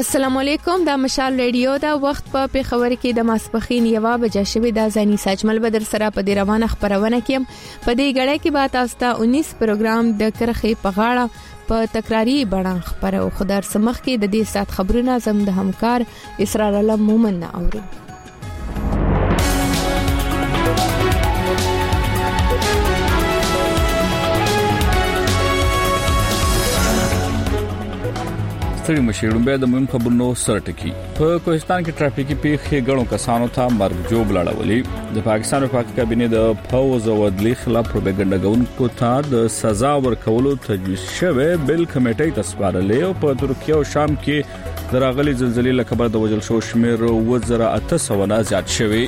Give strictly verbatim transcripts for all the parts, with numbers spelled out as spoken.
السلام علیکم، دا مشال ریډیو دا وخت په پیښور کې د ماسپخین یوه بجه شوې د ځاني ساجمل بدر سره په دې روانه خبرونه کې په دې غړې کې به تاسو ته انیس پروګرام د کرخې په غاړه په تکراری بڼه خبرو خدار سمخ کې د دې سات خبرونه زم د همکار اسرار علم مومن نه اوري. ستړي مشرون به د مهم خبرونو سره ټکی. په کوهستان کې ټرافیکي پیښې غړو کسانو ته مرګ جوړ لاړولې. د پاکستان وفاقي کابینه د فوز او عدالت خلاف پروپاګاندا کوونکو ته د سزا ورکولو تجویز شوی بل کمیټې ته سپارلې او په ترکیه او شام کې د راغلي زلزلې له کبله د وژل شو شمیر اوه زره اته سوه نه زیات شوی.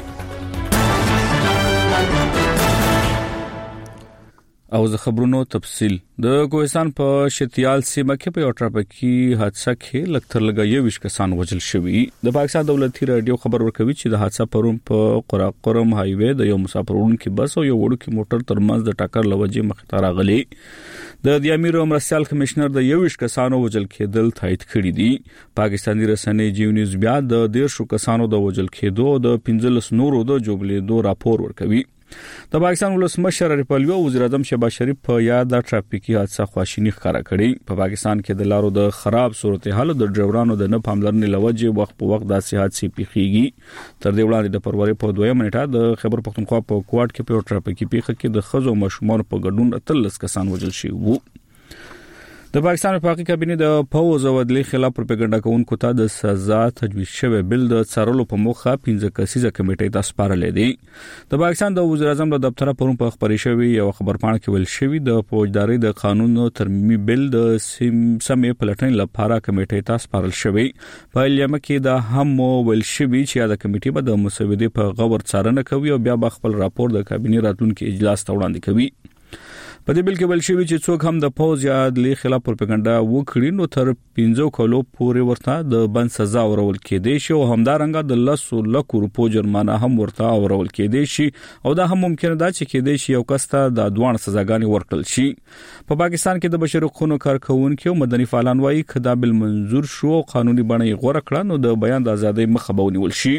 او زه خبرونو تفصیل. د کوهستان په شتیال سیمه کې په یو ټرافیکي حادثه کې لکتر لګا یوش کسان وژل شوی. د پاکستان دولتي رادیو خبر ورکوي چې د حادثه پروم په قراقرم های وی د یو مسافرونکو بس او یو وړوکی موټر ترمنځ د ټکر لوجې مخ ته راغلی. د دیامیر امرسیال کمشنر د یوش کسانو وژل کېدل تایید کړی دي. پاکستاني رسنۍ جیو نیوز بیا د ډیر شو کسانو د وژل کېدو د پنځلس نورو د جوړېدو راپور ورکوي. د پاکستان ولسمشر عارف علوی او وزیر اعظم شهباز شریف په یاد د ټرافیکي حادثه خواشینی ښکارا کړي. په پاکستان کې د لارو د خراب صورتحال د ډرایورانو د نه پاملرنې لوجې وخت په وخت د حادثې پیښیږي. تر دې وړاندې د فروری په دوه منټه د خیبر پختونخوا په کوټ کې په ټرافیکي پیښه کې د خزو مشمول په ګډون اتلس کسان وژل شوي وو. د پاکستان وفاقي کابینه د فوز او عدالت خلاف پروپاګاندا کوونکو ته د سزا تجویز شوی بل د څارلو په موخه پنځه کسیزه کمیټې ته سپارلې دي. د پاکستان د وزیر اعظم له دفتره پرون په خبري شوی یو خبرپاڼه کې ویل شوی د فوجداري د قانون ترمیمي بل د سمې پلټنې لپاره کمیټې ته سپارل شوی. په لیمه کې د هم ویل شوی چې دا کمیټه به د مسودې په غور څارنه کوي او بیا به خپل راپور د کابینه راتلونکي اجلاس ته وړاندې کوي. په دې بل کې بل شوی چې څوک هم د فوز یا عدالت خلاف پروپاګاندا وکړي نو تر پنځو کلو پورې ورته د بند سزا ورول کېدای شي او همدارنګه د لسو لکو روپو جرمانه هم ورته ورول کېدای شي او دا هم ممکن ده چې کېدای شي یو کس ته د دوه سزاګانې ورکړل شي. په پاکستان کې د بشري حقوقو کارکونکو او مدني فعالان وايي چې دا بل منظور شو قانوني بڼه غوړه کړه نو د بیان د ازادۍ مخه به ونیول شي.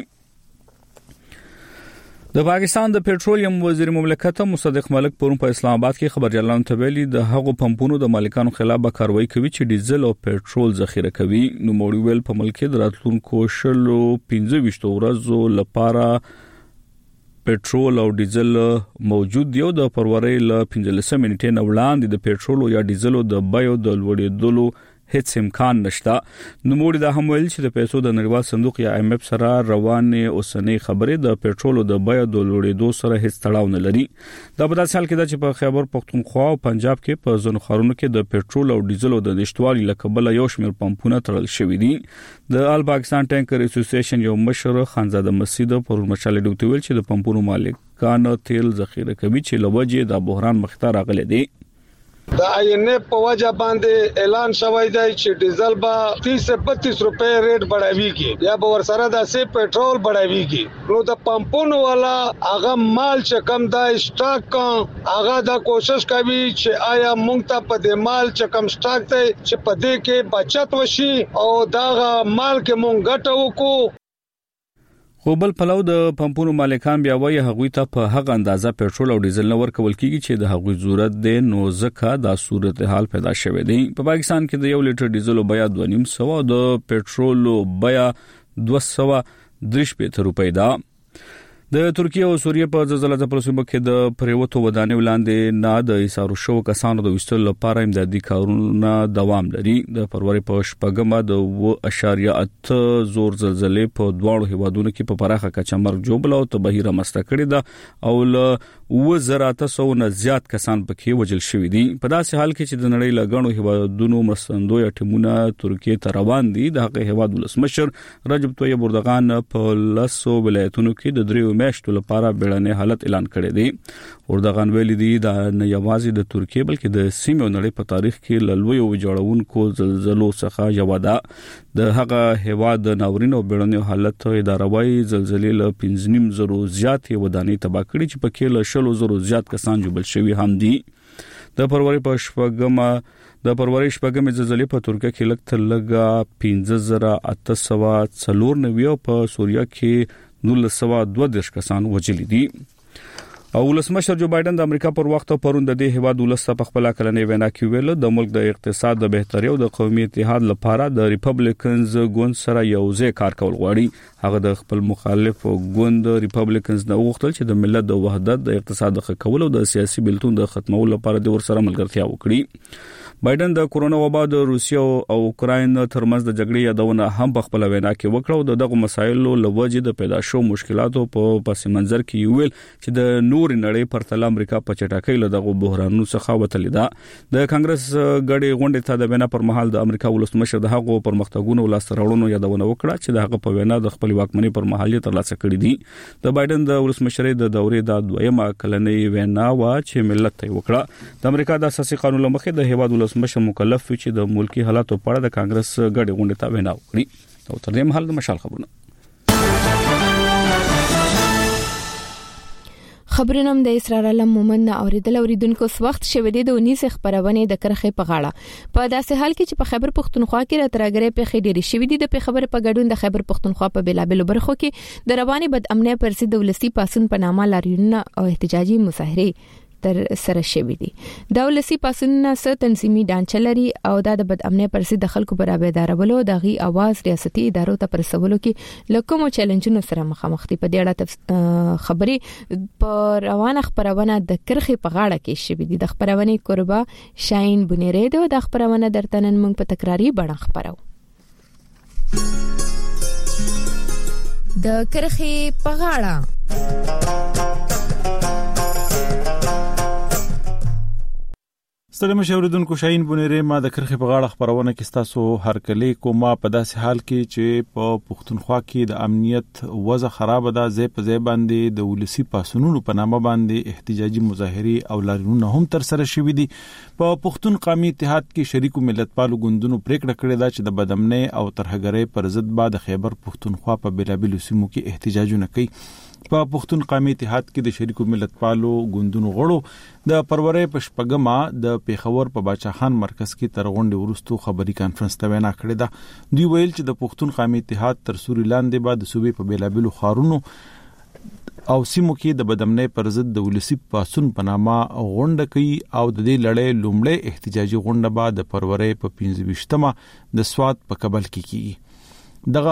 د پاکستان د پېټرولیم وزیر مملکت مصدق ملک پرون په اسلام آباد کې خبرجلان ته ویلي د هغو پمپونو د مالکانو خلاف به کاروایی کوي چې ډیزل او پېټرول ذخیره کوي. نو موږ ویل په ملک کې د راتلونکو شلو پنځه ویشت ورځو لپاره پېټرول او ډیزل موجود دی او د فروری ل پنځلسمې نیټې نه وړاندې د پېټرول یا ډیزل د بیو د لوړېدلو هیڅ امکان نشته. نو موږ دا هم ویل چې د پیسو د نړیوال صندوق یا ایم اف سره روانې اوسنۍ خبرې د پېټرول د بیو د لوړېدو سره هیڅ تړاو نه لري. دا په داسې حال کې ده چې په خیبر پختونخوا او پنجاب کې په ځینو ښارونو کې د پېټرول او ډیزل د نشټوالي له کبله یو شمېر پمپونه تړل شوي دي. د آل پاکستان ټینکر اسوسییشن یو مشر خانزاده مسعود پر مشال ډوټ ویل چې د پمپونو مالکان تیل ذخیره کوي چې لوجه د بحران مخته راغلي دي. د آینه په وجه باندې اعلان شوی دی چې ډیزل به تیس سے بتیس روپے ریټ بڑھاویږي یا به ورسره د سی پېټرول بڑھاویږي. نو د پمپونو والا هغه مال چې کم د سٹاک هغه د کوشش کوي چې آیا مونږ ته په دې مال چې کم سٹاک ته چې په دې کې بچت وشي او دا مال کې مونږ ګټه وکړو. خو بل پلو د پمپونو مالکان بیا وایي هغوی ته په هغه اندازه پېټرول او ډیزل نه ورکول کیږي چې د هغوی ضرورت دی. نو ځکه دا صورتحال پیدا شوه دی. په پاکستان کې د یو لیټر ډیزل بیه دوه نیم سوه او د پېټرول بیه دوه سوه درې شپېته روپۍ ده. د ترکیه او سوریه په زلزلې ځپلو سیمو کې د پریوتو ودانیو لاندې نه د ایثارو شو کسانو د وستلو لپاره امدادي کارونه دوام لري. د فروری په شپږمه د اوه اشاریه اته زور زلزلې په دواړو هیوادونو کې په پراخه کچه مرګ جوړ او تباهي رامنځته کړې ده او له اوه زره اته سوه نه زیات کسان پکې وژل شوي دي. په داسې حال کې چې د نړۍ له ګڼو هیوادونو مرستندوی ټیمونه ترکیه ته روان دي. د هغه هیواد ولسمشر رجب طیب اردوغان په لسو ولایتونو کې د دریو میاشتو لپاره بیړنی حالت اعلان کړی دی. اردوغان ویلي دی دا نه یوازې د ترکیه بلکې د سیمې او نړۍ په تاریخ کې له لویو ویجاړونکو زلزلو څخه یو ده. د هغه هیواد د ناورین او بیړنی حالت اداره وايي زلزلې له پنځه نیم زرو زیات ودانۍ تباه کړې چې پکې له شلو زرو زیات کسان جوړل شوي هم دي. د فروری په شپږمه د فروری شپږمه زلزلې په ترکیه کې لږ تر لږه پنځه زره اته سوه څلور نوي او په سوریه کې نولس سوه دوه دېرش کسان وژلي دي. او ولسمشر جو بایدن د امریکا پر وخت پرون د دې هیواد ولسته په خپل کلنې وینا کې ویل د ملک د اقتصاد د بهتري او د قومي اتحاد لپاره د ریپبلیکنز ګوند سره یو ځای کار کول غواړي. هغه د خپل مخالف ګوند ریپبلیکنز نه وغوښتل چې د ملت د وحدت د اقتصاد د ښه کولو او د سیاسي بیلتون د ختمولو لپاره د ورسره ملګرتیا وکړي. بایدن د کورونا وبا د روسیې او اوکراین ترمنځ د جګړې یادونه هم په خپل وینا کې وکړه او دغه مسایلو لوجې د پیدا شو مشکلاتو په پس منظر کې ویل چې د نور نړۍ پر تل امریکا په چټکۍ له دغه بحرانونو څخه وتلې ده. د کانګرس غړي غونډې ته د وینا پر مهال د امریکا ولسمشر د هغو پرمختګونو ولسترړونو یادونه وکړه چې د هغه په وینا د خپل واکمنۍ پر مهال یې ترلاسه کړې دي. د بایدن د ولسمشرۍ د دورې د دویمه کلنۍ وینا وا چې ملت ته وکړه. د امریکا د اساسي قانون لمخې د هیواد ولسمشر مکلف چې د ملکی حالاتو په اړه د کانګرس غړي غونډې ته وینا وکړي. او تر دې مهال د مشال خبرونه خبرونه د اسرار علم مومن اوریدل اوریدونکو وخت شوه د اونیس خبرونه د کرخه په غاړه په داسې حال کې چې په خیبر پختونخوا کې راترګره په خېډيري شوه دي د خبر په ګډون د خیبر پختونخوا په بلابل برخو کې د رواني بد امنیت پر ضد ولسی پاسون په نامه لاریونه او احتجاجي مظاهره تر سره شوی دي. د ولسی پاسونه س تنظیمي ډانچه لري او د بد امنیت پر ضد خلکو برابرولو دغه आवाज ریاستي ادارو ته پرسولو کې لکه چیلنجونو سره مخامخ دي. په دې اړه خبري په روانه خبرونه د کرخي په غاړه کې شوی دي. د خبرونه قربا شاین بنيره د خبرونه درتنن موږ په تکراری بڼه خبرو. د کرخي په غاړه ستړي مشوردونکو شاهین بنيره ما د کرخي په غاړه خبرونه کې تاسو هر کله کومه په داسې حال کې چې په پښتونخوا کې د امنیت وضع خراب ده زې په ځای باندې د ولسی پاسونونو په نامه باندې احتجاجي مظاهره او لاریونونه هم تر سره شوي دي. په پښتون قومي اتحاد کې شریکو ملتپالو ګوندونو پریکړه کړې ده چې د بدامنۍ او ترهګرۍ پر ضد بعد خیبر پښتونخوا په بلابل سیمو کې احتجاجونه کوي. په پښتون قومي اتحاد کې د شریکو ملتپالو ګوندونو غړو د فروری په شپږمه د پیښور په باچا خان مرکز کې تر غونډې وروسته خبري کانفرنس ته وینا کړې ده. دوی ویل چې د پښتون قومي اتحاد تر سوري لاندې بعد د صوبې په بلابل خارونو او سیمو کې د بدامنۍ پر ضد د ولسی پاسون په نامه غونډه کوي او د دې لړۍ لومړی احتجاجي غونډه بعد د فروری په پنځه ویشتمه د سواد په کابل کې کیږي. دغه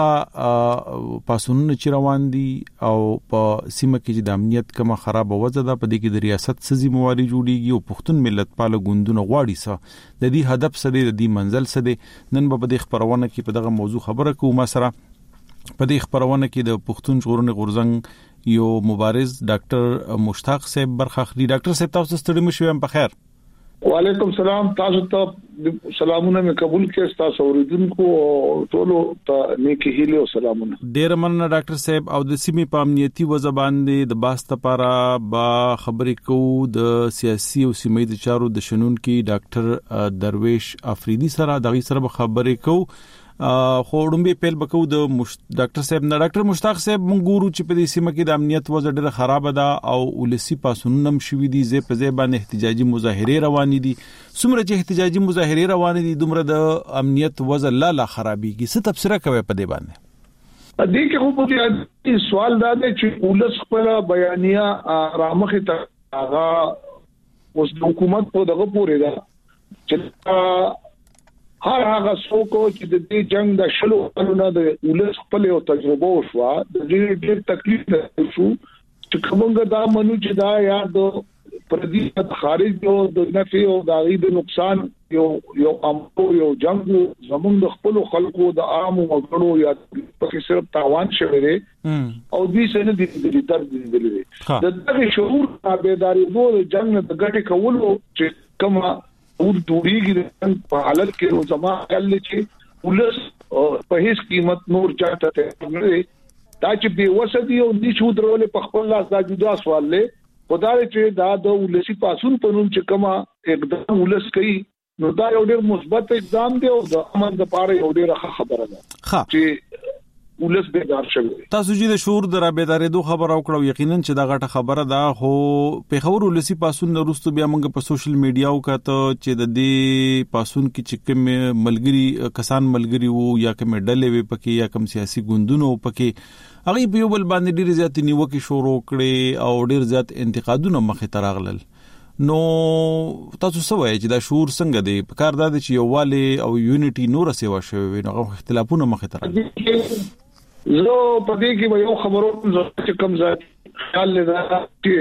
پاسونونه چې روان دي او په سیمه کې چې د امنیت کمه خراب وضع ده په دې کې د ریاست سزي مواري جوړیږي او پښتون ملتپال ګوندونه غواړي سره د دې هدف سره د دې منزل سره نن په دې خبرونه کې په دغه موضوع خبره کوو. سره په دې خبرونه کې د پښتون ژغورنې غورځنګ یو مبارز ډاکټر مشتاق صاحب برخه اخلي. ډاکټر صاحب تاسو ستړي مشو هم په خیر. وعلیکم سلام. تاسو ته سلامونه مې قبول کړئ. تاسو اوریدونکو ټول ته نیکی هیله او سلامونه. ډیر مننه ډاکټر صاحب. او د سیمې په امنیتي وضع باندې د باسط لپاره با خبرې کوو د سیاسي او سیمې د چارو د شنون کې ډاکټر درویش افریدي سره دغه سره خبرې کوو. خو وړاندې پیل وکړو د ډاکټر صاحب نه. ډاکټر مشتاق صاحب مونږ ګورو چې په دې سیمه کې د امنیت وضع ډېره خراب ده او ولسی پاسونونه هم شوي دي زې په ځای باندې احتجاجي مظاهره روانې دي. څومره چې احتجاجي مظاهره روانې دي دومره د امنیت وضع لا لا خرابېږي. څه تفسیر کوي په دې باندې؟ دې کې خو په سوال دا دی چې ولس خپل بیانیه رامخې ته هغه اوس د حکومت په دغه پورې ده چې هر هغه څوک چې د دې جنگ د شلو کلونو د ولس خپل او تجربه وشو د دې ډېر تکلیف شو چې کومه دا منو چې دا یا د پردي خارج یو د نفي او د غیب نقصان یو یو امو یو جنگ زمونږ د خپل خلکو د عام وګړو یا په صرف تاوان شوی دی او دې سره د درد دي د دغه شعور تابعداري د جنگ د ګټه کولو چې کومه او دوړيږي په حالت کې روزما کل چې ولس په هیڅ قیمت نور چاته ته نه دا چې به وسدي او نشو درول په خپل لاس دا جدا سوال له خدای چې دا د ولسی پاسون په نوم چې کما اقدام ولس کوي نو دا یو ډېر مثبت اقدام دی او د امن د پاره یو ډېر ښه خبره ده چې ولس بیدار شوی. تاسو چې د شعور د رابطارې دوه خبر او کړو یقینا چې دا غټه خبره ده خو په خبرو لسی پاسون وروسته بیا موږ په سوشل میډیا او کته چې د دې پاسون کې چې کوم ملګری کسان ملګری وو یا کوم ډلې وي پکې یا کوم سیاسي ګوندونه پکې هغه په یو بل باندې ډیر زیات نیوکه شروع کړي او ډیر زیات انتقادونه مخې ته راغلل. نو تاسو سوای چې دا شعور څنګه دی په کار دا چې یوواله او یونټي نور سیوا شوی نو اختلافونه مخې ته راغلي. زه په دې کې یو خبرو چې کم ځای خیال لرم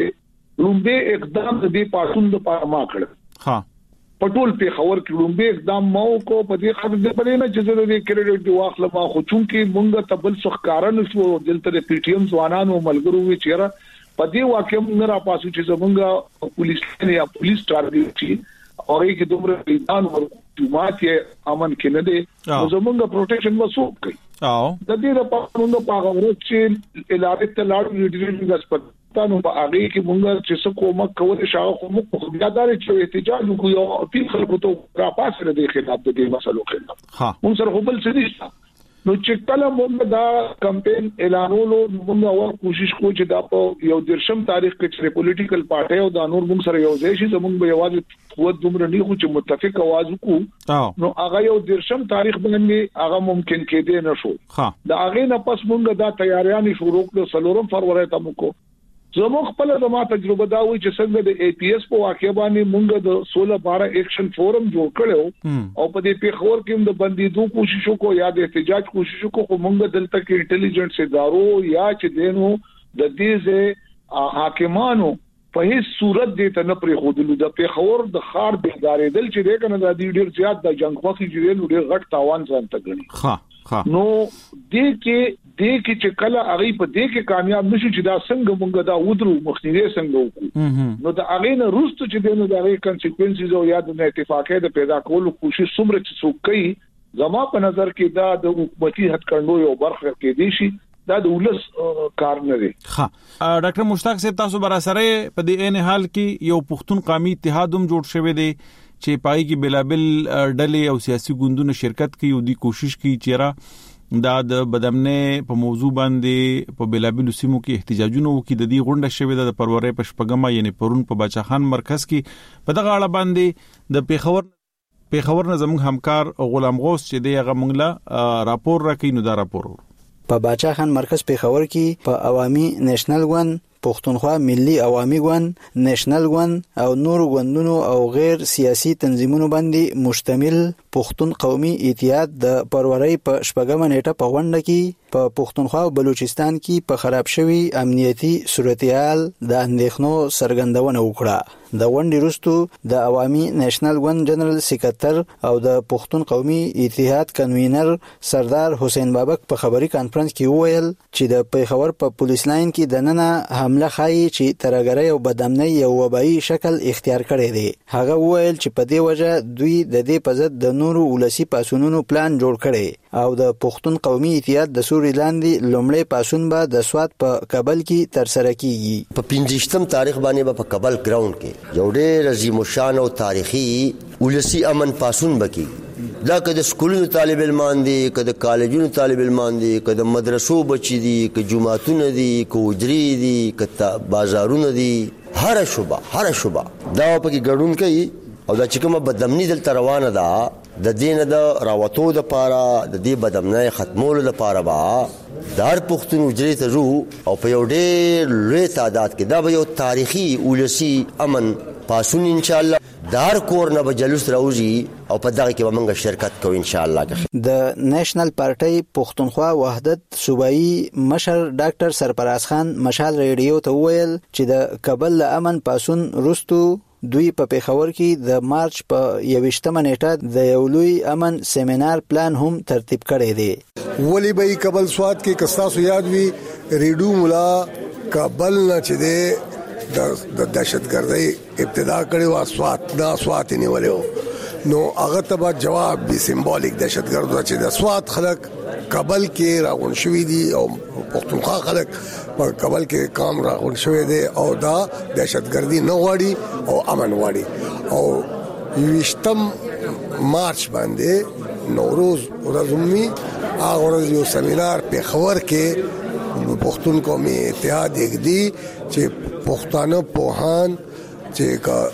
چې لومبه اقدام د دې پاسون د پاره ما کړ ها پټول په خبر کې لومبه اقدام مو کو په دې خبر دې پرې نه چې د دې کریډټ دی واخله ما خو چون کې مونږ ته بل څه کارن شو دلته د پی ټی ایم ځوانانو ملګرو وی چیرې په دې واقع موږ را پاسو چې زمونږ پولیس یا پولیس ټارګټ شي او یې کې دومره میدان ور جماعت یې امن کې نه دي زمونږ پروټیکشن مسو کوي او د دې لپاره موږ په هغه ورځ چې علاقې ته لاړو ډیټیل غسپتانو په هغه کې موږ چې څه کومه کول شاو خو موږ خو بیا دار چې احتجاج وکړو او په خلکو ته را پاسره د خلاف د دې مسلو خلاف ها موږ سره خپل څه نشته. نو چې کله موږ دا کمپاین اعلانولو موږ اور کوشش کوو چې دا په یو درشم تاریخ کې چې پولیټیکل پارټي او د نور موږ سره یو ځای شي زموږ به یوازې قوت دومره نه خو چې متفق आवाज وکړو نو هغه یو درشم تاریخ باندې هغه ممکن کېدې نشو. دا هغه نه پس موږ دا تیاریاں شروع کړو سلورم فروری ته موږ زموږ خپل زما تجربه دا وایي چې څنګه د ای پی ایس په واقع باندې موږ د سولہ بارہ ایکشن فورم جوړ کړو او په دې پیښور کې د بندیدو کوشش وکړو یا د احتجاج کوشش وکړو خو موږ دلته کې انټيليجنس ادارو یا چې دینو د دې ځای حاکمانو په هیڅ صورت دې ته نه پرې خودلو د پیښور د خار بهدارې دل چې دې کنه د دې ډیر زیات د جنگ خوخي جوړې ډیر غټ تاوان ځان ته غني. ها نو دې کې دې کې چې کله هغه په دې کې کامیاب نشي چې دا څنګه مونږ دا ودرو مخنیوي څنګه وکړو نو دا هغه نه روستو چې دنه دا غي کانسیکوینسز او یا د اتفاقیه د پیدا کولو کوشش څومره چې څوک کوي زما په نظر کې دا د حکومتي هټکړنو یو برخه کې دي شي دا د ولس کار نه دی. ها ډاکټر مشتاق صاحب تاسو برا سره په دې ان حال کې یو پښتون قومي اتحاد هم جوړ شوی دی چې پای کې بلابل ډلې او سیاسي ګوندونه شرکت کوي او د کوشش کوي چې دا د بدامنه په موضوع باندې په بلابل سیمو کې احتجاجونه وکړي. د دې غونډه شوې ده د فروری په شپږمه یعنی پرون په باچا خان مرکز کې په دغه اړه باندې د پیښور پیښور نه زموږ همکار غلام غوث چې دی هغه موږ راپور راکې نو دا راپور په باچا خان مرکز پیښور کې په عوامي نېشنل ګوند پښتونخوا ملي عوامي ګوند نېشنل ګوند او نور ګوندونو او غیر سیاسي تنظیمونو باندې مشتمل پښتون قومي اتحاد د فروری په شپږمه نیټه په غونډه کې په پښتونخوا او بلوچستان کې په خراب شوی امنیتي صورتحال د اندېښنو څرګندونه وکړه. د غونډې وروسته د عوامي نېشنل ګوند جنرال سکرټر او د پښتون قومي اتحاد کنوینر سردار حسین بابک په خبري کانفرنس کې وویل چې د پیښور په پولیس لاین کې د نننه حمله خایي چې ترګری او بدامنۍ یو وبایي شکل اختیار کړی دی. هغه وویل چې په دې وجه دوی د دې په ضد د نورو ولسی پاسونونو پلان جوړ کړي او د پښتون قومي اتحاد د سوري لاندې لومړی پاسون به د سوات په کابل کې تر سره کیږي. په پنځشتم تاریخ باندې په کابل ګراوند کې یو ډېر عظیم الشان او تاریخي ولسی امن پاسون بکی دا که د سکولونو طالب علمان دي که د کالجونو طالب علمان دي که د مدرسو بچي دي که جماعتونه دي که وجري دي که بازارونه دي هر شوبه هر شوبه دا پکې ګډون کوي او دا چې کومه بدامني دلته روانه ده د دین د راوتو د پاره د دې بدامنۍ ختمولو لپاره با دار پښتون وجري ته رو او په یو ډېر لوی تعداد کې دا به یو تاریخي ولسی امن پاسون ان شاء الله دار کور نه به جلوس راوځي او په دغه کې به موږ شرکت کوو ان شاء الله. د نېشنل پارټي پښتونخوا وحدت صوبایي مشر ډاکټر سرفراز خان مشال ریډیو ته وویل چې د کابل امن پاسون رستو دوی په پیښور کې د مارچ په یوویشتمه نیټه د یو لوی امن سیمینار پلان هم ترتیب کړی دی. ولی به کابل سوات کې کستاسو یاد وی ریډو مولا کابل نه چې دی د دهشتګردۍ ابتدا کړي وا سوات دا سوات نیولیو نو هغه ته جواب به سمبولیک دهشتګرد چې د سوات خلک کابل کې راغون شوی دي او پښتونخوا خلک په کابل کې کام راغون شوی دي او دا دهشتګردي نه غواړي او امن غواړي او یوشتم مارچ باندې نوروز ورځومي هغه ورځ یو سیمینار په خبر کې پښتون قومي اتحاد یګدي چې پښتانه پوهان چې کا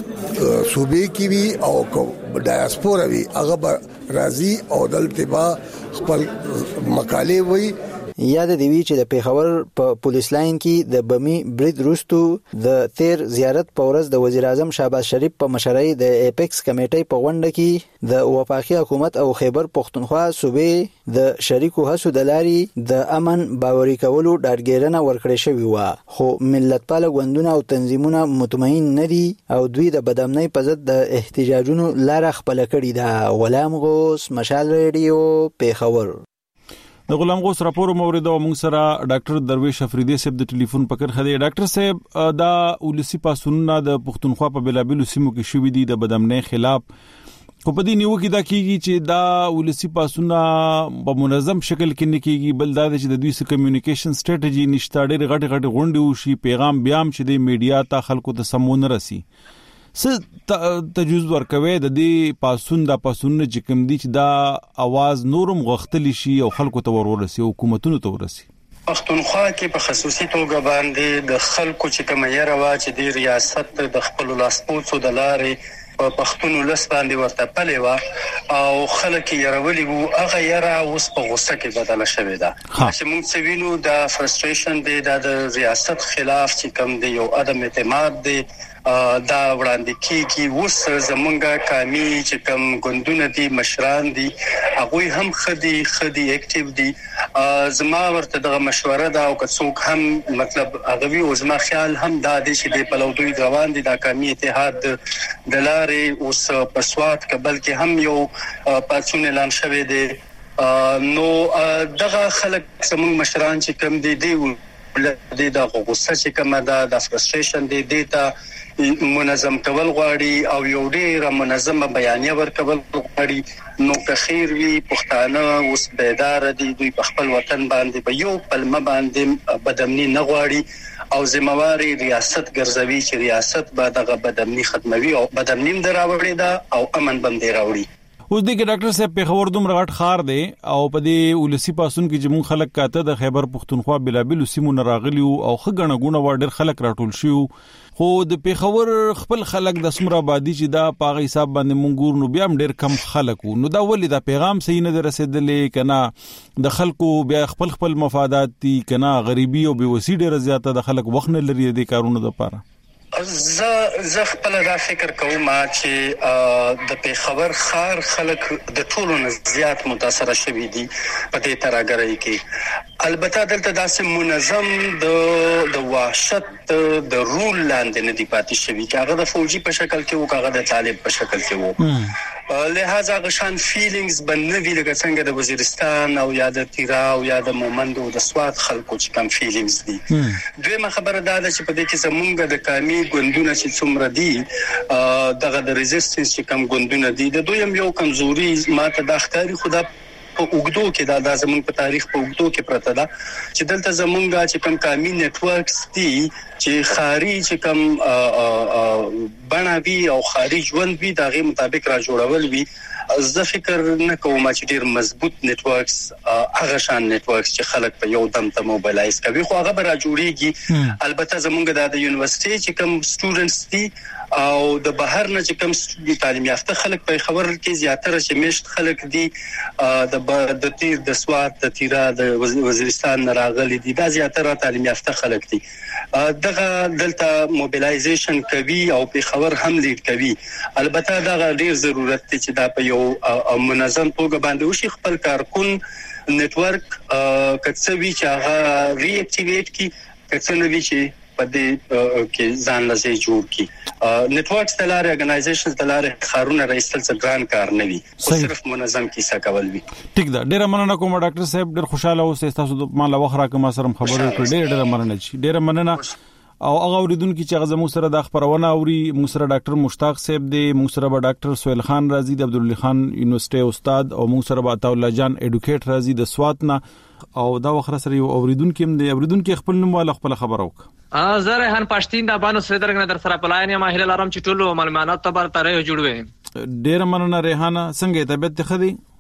صوبې کې وی او ډایاسپورا وی هغه راځي او دلته با خپل مقاله وی یاد دی وی چې د پیښور په پولیس لاین کې د بمی برید روستو د تیر زیارت په ورځ د وزیر اعظم شهباز شریف په مشرۍ د ایپکس کمیټې په غونډه کې د وفاقي حکومت او خیبر پختونخوا صوبې د شریکو هڅو د لارې د امن باوري کولو ډاډګیرنه ورکړې شوې و، خو ملتپال غوندونه او تنظیمونه مطمئن نه دي او دوی د بدامنۍ په ضد د احتجاجونو لار خپل کړې ده. غلام غوث، مشال ریډیو، پیښور. د غلام غوث راپور مورید او موږ سره ډاکټر درویش افریدی صاحب د ټلیفون پکړ خدي. ډاکټر صاحب دا ولسی پاسونه د پښتونخوا په بلابل سیمو کې شوې دي د بدامنۍ خلاف، خو په دې نیو کې دا کیږي چې دا ولسی پاسونه په منظم شکل کې نه کیږي، بل دا چې د دوی سره کمیونیکیشن سټریټجی نشته، ډېر غټ غټ غونډې وشي، پیغام بیام چې د میډیا ته خلکو ته سمون راسي. څه تجویز ورکوي د دې پاسون د پاسون چې کوم دي چې دا आवाज نورم غختلی شي او خلکو ته ورورسي، حکومتونو ته ورسي؟ پښتونخوا کې په خصوصي توګه باندې د خلکو چې کوم یې روا چې د ریاست د خپل لاسپوڅو د لارې په پښتون ولس باندې ورته پلي و او خلک یې راولي وو، هغه یې را اوس په غوسه کې بدله شوې ده. چې موږ څه وینو د فرستریشن دی د ریاست خلاف چې کوم دی یو عدم اعتماد دی دا وړاندې کیږي. اوس زمونږه قومي چې کوم ګوندونه دي، مشران دي، هغه هم خدي خدي اکټیو دي. زما ورته دغه مشوره ده او که څوک هم مطلب هغه وی او زما خیال هم دا دي چې د پلوډوي روان دي د قومي اتحاد د لارې اوس په سواد کبل کې هم یو پاتون اعلان شوی دی. نو دغه خلک زمونږ مشران چې کوم دي دی د دغه غوسه چې کوم ده د فرستریشن دی دیتا منظم کول غواړي او یو ډیر منظمه بیانیه ورکول غواړي. نو که خیر وی پښتانه اوس بیدار دي، دوی په خپل وطن باندې په یو پلمه باندې بدامني نه غواړي او ذمہواری ریاست ګرځوي چې ریاست به دغه بدامني ختموي او بدامني دراوړي دا او امن باندې راوړي. اوس دغه ډاکټر صاحب په خبر دوم رغټ خار دی او په دې ولسی پاسون کې چې مون خلک کاته د خیبر پختونخوا بلابل سیمو راغلی او خګنه غونه وړ خلک راټول شو، خو د پیښور خپل خلک د سمرا بادي چې دا پاغه حساب باندې مونږ نو بیا ډېر کم خلک وو. نو دا ولې دا پیغام صحیح نه رسیدلې کنه د خلکو بیا خپل خپل مفادات دي کنه غریبي او بيوسي ډېر زیاته د خلک وخت نه لري د کارونو لپاره. زه زه خپل دا فکر کوم چې د پیښور خار خلک د ټولو نه زیات متاثر شوي دي په دې تراګرۍ کې. البته دلته داسې منظم د د وحشت د رول لاندې نه دی پاتې شوی چې هغه د فوجي په شکل کې او هغه د طالب په شکل کې وو. لہذا غشان فیلینګز بنوي لکه څنګه د وزیرستان او یا د تیرا او یا د مومند او د سواد خلکو چې کم فیلینګز دي. دویمه خبره دا ده چې په دې کې زمونږ د قومي ګوندونه چې څومره دي دغه د ریزिस्टنس چې کم ګوندونه دي د دویم یو کمزوري ماته د ښکاری خدا په اوګدو کې دا د زمونږ په تاریخ په اوګدو کې پرته ده چې دلته زمونږ چې کم قومي نتورکس دي چې خاري چې کم بناوي او خاري ژوند وي دغه مطابق را جوړول وي. زه فکر نه کوم چې ډیر مضبوط نتورکس هغه شان نتورکس چې خلک په یو دم ته موبایلایز کوي خو هغه به را جوړیږي. البته زمونږ د یونیورسيټي چې کوم سټوډنټس دي او د بهر نه چې کوم تعلیم یافته خلک په خبر کې زیاتره چې مشت خلک دي د د تیر د سواد د تیرا د وزیرستان راغلي دي دا زیاتره تعلیم یافته خلک دي. دغه دلته موبیلایزیشن کوي او په خبر هم لیډ کوي. البته دا ډیر ضرورت دی چې دا په یو منظم توګه باندې وشي. خپل کارکون نتورک کڅوي چې هغه ری اکټیویټ کی کڅنوي چې په دې کې ځان لسی جوړ کی. نتورکس د لارې اورګنایزیشنز د لارې خارونه رئیسل څه ګران کار نه وي خو صرف منظم کیسه کول وي. ټیک ده، ډیره مننه کوم ډاکټر صاحب، ډیر خوشاله اوسئ تاسو د مال وخره کوم سره خبرې کړې، ډیره مننه چی ډیره مننه. او هغه اوریدونکو چې هغه زموږ سره د خبرونه اوري، موږ سره ډاکټر مشتاق صاحب دی، موږ سره به ډاکټر سہیل خان رازي د عبدالله خان یونیورسيټي استاد او موږ سره به عطا الله جان اډوکیټ رازي د سواتنا او دا وخره سره یو اوریدونکو هم دی. اوریدونکو خپل نوم والا خپل خبر وک ا زه ریحان پښتین د بانو سره درنه در سره پلاین ما هله لرم چې ټولو معلومات تبر ترې جوړوي. ډیر مننه ریحانه، څنګه طبيعت ته خدي؟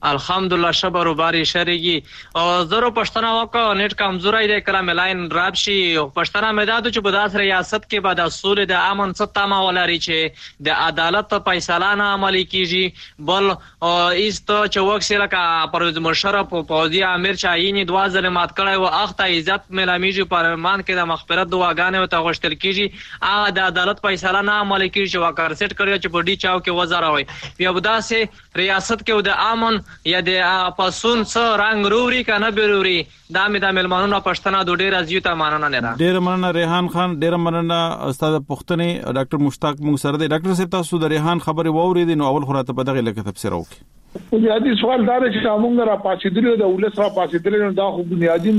الحمدلله شبر و باری شریږي او زرو پښتنه وکړه نیټ کمزوري دی کلام لاین راب شي او پښتنه مدادو چې په داس ریاست کې بعد اصول د امن ستامه ولري چې د عدالت فیصله نه عملي کیږي بل ایست چې وکسله کا پرویز مشرف او فوزي امیر چایني دوا ظلمات کړي او اخته عزت ملاميږي پارلمان کې د مغفرت دعاګانې او تغشتل کیږي هغه د عدالت فیصله نه عملي کیږي چې واکر سیټ کړی چې په ډی چاو کې وزاره وي بیا بداسه ریاست کې د امن یا د پاسون څو رنگ روري کنه بیروري دا مې د ملمانونو پښتنه د ډیر ازیته ماننه نه را ډیر مننه ریحان خان ډیر مننه استاد پښتني ډاکټر مشتاق مونږ سره دی ډاکټر صاحب تاسو د ریحان خبري ووري نو اول خراته په دغه لکه تفسیر وکړي بنیادی سوال دا دی چې موږ را پاسېدلو د ولس را پاسېدلو دا خو بنیادی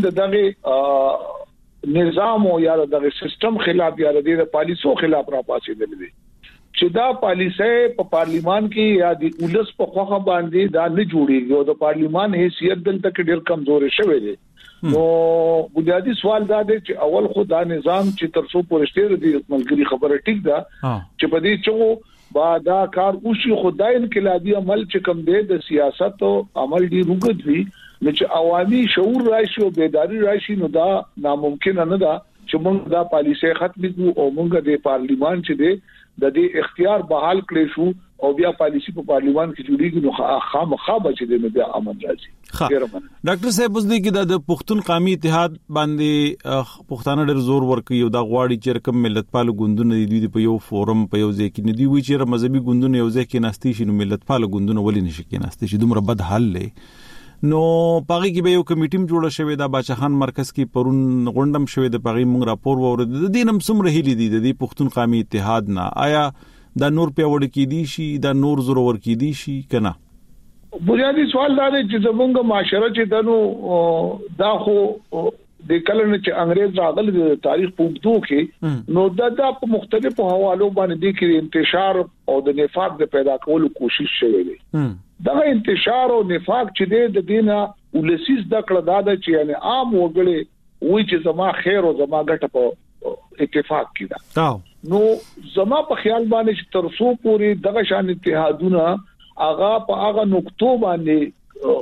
دغه نظام او یا دغه سیستم خلاف یا د پالیسو خلاف را پاسېدل دي چې دا پالیسي په پارلیمان کې یا د ولس په خوخه باندې دا نه جوړیږي او د پارلیمان حیثیت دلته کې ډیر کمزوري شوی دی نو بنیادی سوال دا دی چې اول خو دا نظام چې تر څو پرشته دي ملګری خبره ټیک ده چې په دې چې با دا کار اوسي خدای انقلابی عمل چې کم دی د سیاست او عمل دی روغد وي چې عوامي شعور راشي او بیداری راشي نو دا ناممکن نه ده چې موږ دا پالیسي ختم کړو او موږ د پارلیمان چې دی د دې اختیار بحال کړی شو او بیا پالیسي په پارلیمان کې جوړیږي نو خامخا بچي د بیا امن راځي ډاکټر صاحب اوس دی کې د پښتون قومي اتحاد باندې پښتانه ډېر زور ورکوي او د غواړي چې رقم ملتپال ګوندونه دی په یو فورم په یو ځای کې نه دی وی چې مذهبي ګوندونه یو ځای کې ناشتي شي نو ملتپال ګوندونه ولې نشي کې ناشتي شي دومره بد حل لې نو پاغي کې به یو کمیټیم جوړه شوې دا باچخان مرکز کې پرون غونډم شوې د پاغي مونږ راپور وره د دینم سمره هلي دي د پښتون قومي اتحاد نه آیا دا نور پیوړ کې دي شي دا نور زور ور کې دي شي کنه بنیادی سوال دا دی چې زمونږ معاشره چې دنو دا خو د کلن چې انګريز راغل د تاریخ په وګړو کې نو دا د مختلفو حوالو باندې د کې انتشار او د نفاق د پیدا کولو کوشش شوی دی دا انتشار او نفاق چې د دینه ولسیز د کړه دا چې یعنی عام وګړي وای چې زما خیر او زما ګټه په اتفاق کیدا نو زما په خیال باندې چې تر څو پوری دغه شان اتحادونه اغا په اغا نقطو باندې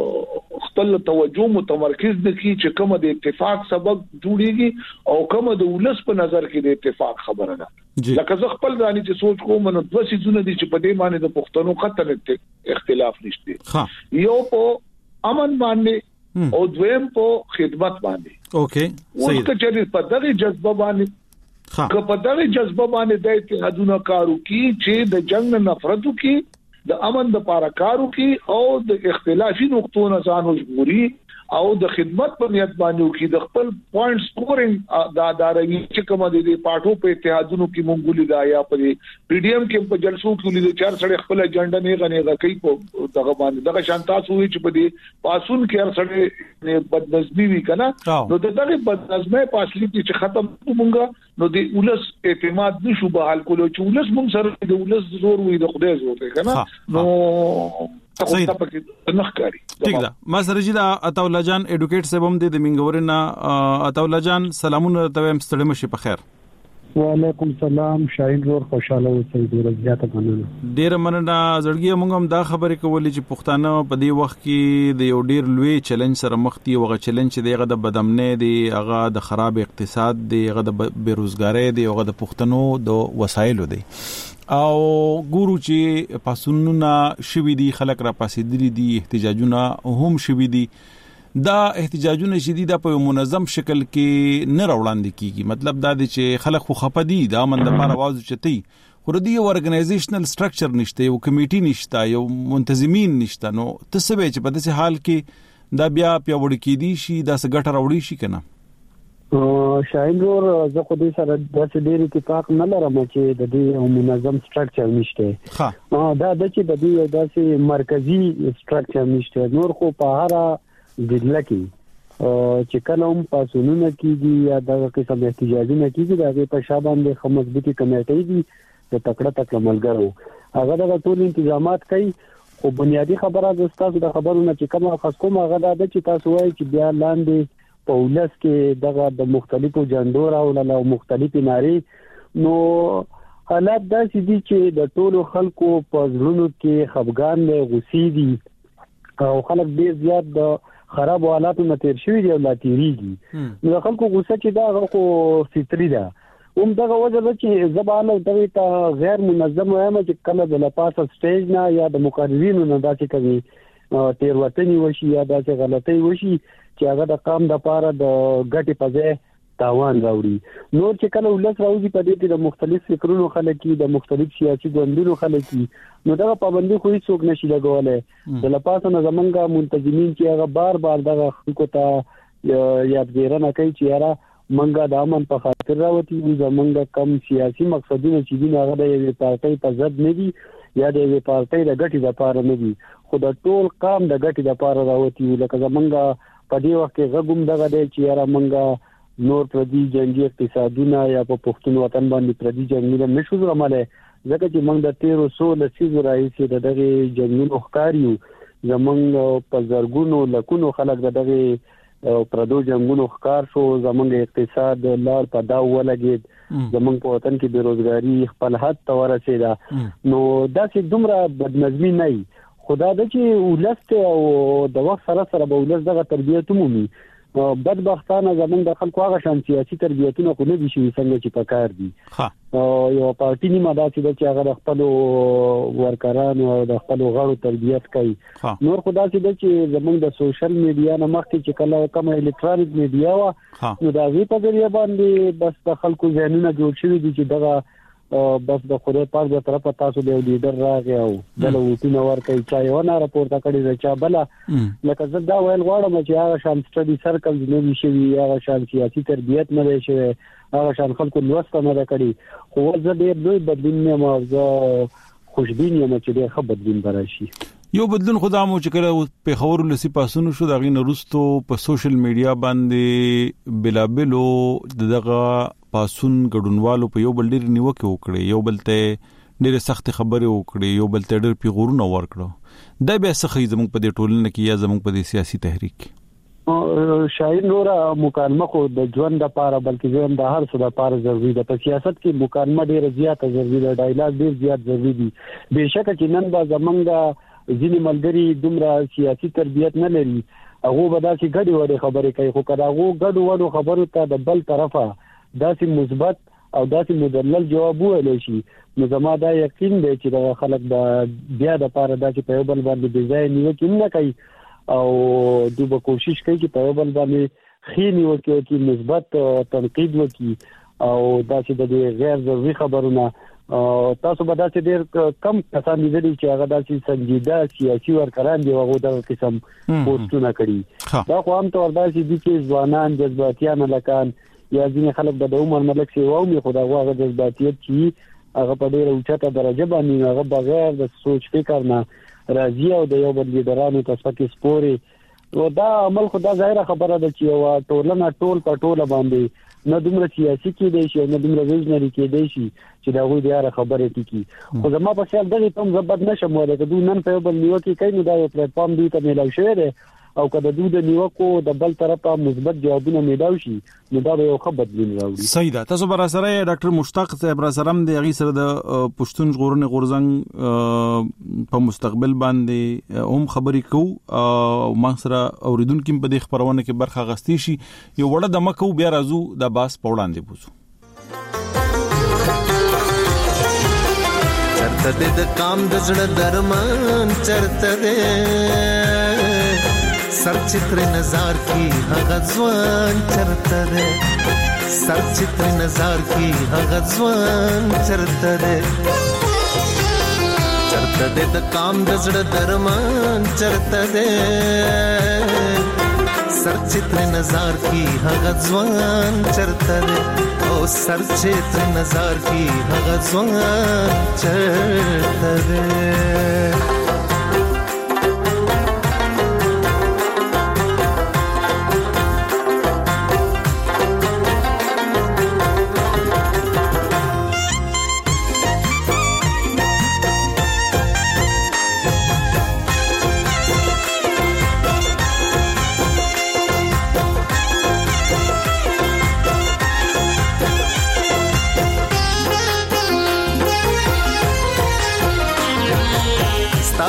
خپل توجه متمرکز دي چې کومه د اتفاق سبب جوړيږي او کومه د ولس په نظر کې د اتفاق خبره ده لکه زه خپل ځاني چې سوچ کوم نو دوه سيزونه دي چې په دې باندې د پښتنو قطر اختلاف نشته یو په امن باندې او دویم په خدمت باندې اوکې صحیح او چې په دغه جذبه باندې که په دغه جذبه باندې د اتحادونو کارو کې چې د جنگ نفرتو کې د امن د پاراکارو کې او د اختلافي نقطو نه ځان وژغوري او د خدمت په نیت باندې کې د خپل پوینټ سکورینګ دا دارنګي چې کوم د پاټو په اتحادونو کې مونږ لیدا یا په پی ډی ایم کې په جلسو کې لیدا چار سړي خپل اجنډا نه غنیغه کوي په دغه باندې دغه شانتا سوې چې په دې پاسون کې هر سړي بدنظمي وی کنه نو دغه بدنظمي پاسلی چې ختم مونږه نو د ولس اعتماد نشو بحال کولو چې ولس مونږ سره د ولس زور وي د خدای زور دی کنه نو صحیح ٹھیک ده ما سره جدا عطاءالله جان اډوکیټ سبم د منګورنا عطاءالله جان سلامونه ته مستړم شي په خیر وعلیکم السلام شاهین ور خوشاله اوسئ ډیر زیاته مننه ډیر مننه زړګي موږ هم دا خبرې کولې چې پښتانه په دې وخت کې د یو ډیر لوی چیلنج سره مخ دي او غو چیلنج دی هغه د بدامنۍ دی هغه د خراب اقتصاد دی هغه د بیروزګاری دی هغه د پښتنو د وسایلو دی او ګورو چې پاسونونه شوي دي خلک را پاسېدلي دي احتجاجونه هم شوي دي دا احتجاجونه شديده په منظم شکل کې نه راوړاندې کیږي مطلب دا دی چې خلک خو خپدي دا من د لپاره आवाज چتي خو د یو ارګنایزیشنل سټرکچر نشته یو کمیټي نشته یو منتظمین نشته نو تاسو به چې په داسې حال کې دا بیا پیوړ کېدی شي دا څه ګټه راوړي شي کنه شاهین ور زه خو دې سره د ډېر اتفاق نه لرم چې د دې منظم سټرکچر نشته ها دا د چې د دې داسې مرکزی سټرکچر نشته نور خو په هر ضلع کې چې کلم پاسونونه کیږي یا د قسم احتجاجونه کیږي دا په شابه د مضبوطی کمیټې دي د تکړه تکړه ملګرو هغه د ټول تنظیمات کوي خو بنیادی خبره د تاسو د خبرونه چې کومه خاص کومه هغه د چې تاسو وایي چې بیا لاندې په ولس کې دغه د مختلفو جندور او له مختلفو ناري نو حالات داسې دي چې د ټولو خلکو په ځړونو کې خفګان له غوسې دي او خلک ډیر زیات د خراب حالاتو نه تیر شوي دي او لا تیریږي. نو خلکو غوسه چې دا خو فطري ده. هم دغه وجه ده چې زبانه دغه ته غیر منظم وایم چې کله د لپاسه سټیج نه یا د مقررینو نه داسې کوي تیروتنی وشي یا داسې غلطي وشي چې هغه د قام د پاره د ګټې په ځای تاوان راوړي. نور چې کله ولس راوځي په دې کې د مختلف فکرونو خلک د مختلف سیاسي ګوندونو خلک نو دا پابندي خو هیڅوک نشي لګولای. د لپاسه نه زمونږه منتظمین چې هغه بار بار دغه خلکو ته یادګیرنه کوي چې یاره منګه د امن په خاطر راوتی زمونږه کم سیاسي مقصدونه چې دي هغه د یوې پارټۍ په ضد نه دي یا د یوې پارټۍ د ګټې لپاره نه دي خو د ټول قام د ګټې لپاره راوتی. لکه زمونږه په دې وخت کې غږم دغه دی چې یاره منګه نور پردي جنگي اقتصادونه یا په پښتون وطن باندې پردي جنگونه نشو زماله ځکه چې موږ د تیرو سو لسیزو راځي د دغه جنگونو ښکاریو زمونږ په زرګونو لکونو خلک د دغه پردو جنگونو ښکار شو زمونږ اقتصاد لار په دا ولګید زمونږ په وطن کې بیروزګاری خپل حد ته ورسېده. نو دا چې دومره بدنظمي نه وي خدا د چې ولست او د وخت سره سره به ولست دغه تربیت مومي. بدبختانه زمونږ د خلکو هغه شان سیاسي تربیتونه خو نه دي شوي څنګه چې پکار دي. یو پارټي نیمه داسې ده چې هغه د خپلو ورکرانو او د خپلو غړو تربیت کوي. نور خو داسې ده چې زمونږ د سوشل میډیا نه مخکې چې کله کومه الکترونیک میډیا وه نو د هغې په ذریعه باندې بس د خلکو ذهنونه جوړ شوي دي چې دغه بس د خدای پاک د طرفه تاسو د لیډر راغی او د لوټینه ورکړي چا یو نه راپورته کړی دا چا بل لکه زه دا ویل غواړم چې هغه شان سټډي سرکل نه وي شوی هغه شان سیاسي تربیت نه وي شوی هغه شان خلکو لوست نه کړی خو زه ډېر دوی بدلون نه ما زه خوشبین یم چې ډېر ښه بدلون براشي. یو بدلون خدامو چې کله په خبرو لسی پاسونو شو دغه نورستو په سوشل میډیا باندې بلابلو دغه پاسون ګډونوالو په یو بل ډیر نیوکه وکړي یو بل ته ډېر سخت خبره وکړي یو بل ته ډېر پیغورونه ورکړو دا به څه خې زموږ په دې ټولنه کې یا زموږ په دې سیاسي تحریک شاید نور مکالمه خو د ژوند لپاره بلکې ژوند د هر څه لپاره ضروري ده. په سیاست کې مکالمه ډېر زیاته ضروري ده ډایلاګ ډېر زیات ضروري دي. بهشکه چې نن با زمونږ ځینې ملګري دومره سیاسي تربیت نه لري هغه به داسې ګډې وډې خبرې کوي خو کله هغه ګډو وډو خبرو ته د بل طرفه داسې مثبت او داسې مدلل جواب ویلی شي نو زما دا یقین دی چې دغه خلک به بیا دپاره داسې په یو بل باندې بې ځایه نیوکې هم نه کوي او دوی به کوشش کوي چې په یو بل باندې ښې نیوکې وکړي مثبت تنقید وکړي او داسې د دې غیر ضروري خبرونه تاسو به داسې ډېر کم کسان لیدلي چې هغه داسې سنجیده سیاسي ورکران دي هغو دغه قسم پوسټونه کړي. دا خو هم طور داسې دي چې ځوانان جذباتیان هلکان یا ځینې خلک د د عمر ملک سیوا ومي خو د هغو هغه جذباتیت چې هغه په ډېره اوچته درجه باندې هغه بغیر د سوچ فکر نه راځي او د یو بل لیډرانو ته سپکې سپورې نو دا عمل خو دا ظاهره خبره ده چې یوه ټولنه ټول په ټوله باندې نه دومره سیاسي کېدی شي نه دومره ویژنري کېدی شي چې د هغوی د هره خبرې ټکي خو زما په خیال دغې ته هم زه بد نه شم ویلی که دوی نن په یو بل نیوکې کوي نو دا یو پلیټفارم دوی ته میلاو شوی دی او که د دوی د نیوکو د بل طرفه مثبت جوابونه میلاو شي نو دا به یو ښه بدلون راوړي. صحیح ده. تاسو به راسره ډاکټر مشتاق صاحب راسره هم د هغې سره د پښتون ژغورنې غورځنګ په مستقبل باندې هم خبرې کوو او ما سره اورېدونکي هم په دې خپرونه کې برخه اخیستی شي. یو وړه دمه کوو بیا راځو د بحث په وړاندې بوځو. چرته دې د کام د زړه درمان چرته دې سر چتر نظر کی هغه ځوان چرته دې سر چتر نظر کی هغه ځوان چرته دې چرته دې د کام د زړه درمان چرته دې سر چتر نظر کی هغه ځوان چرته دې او سر چتر نظر کی هغه ځوان چرته دې.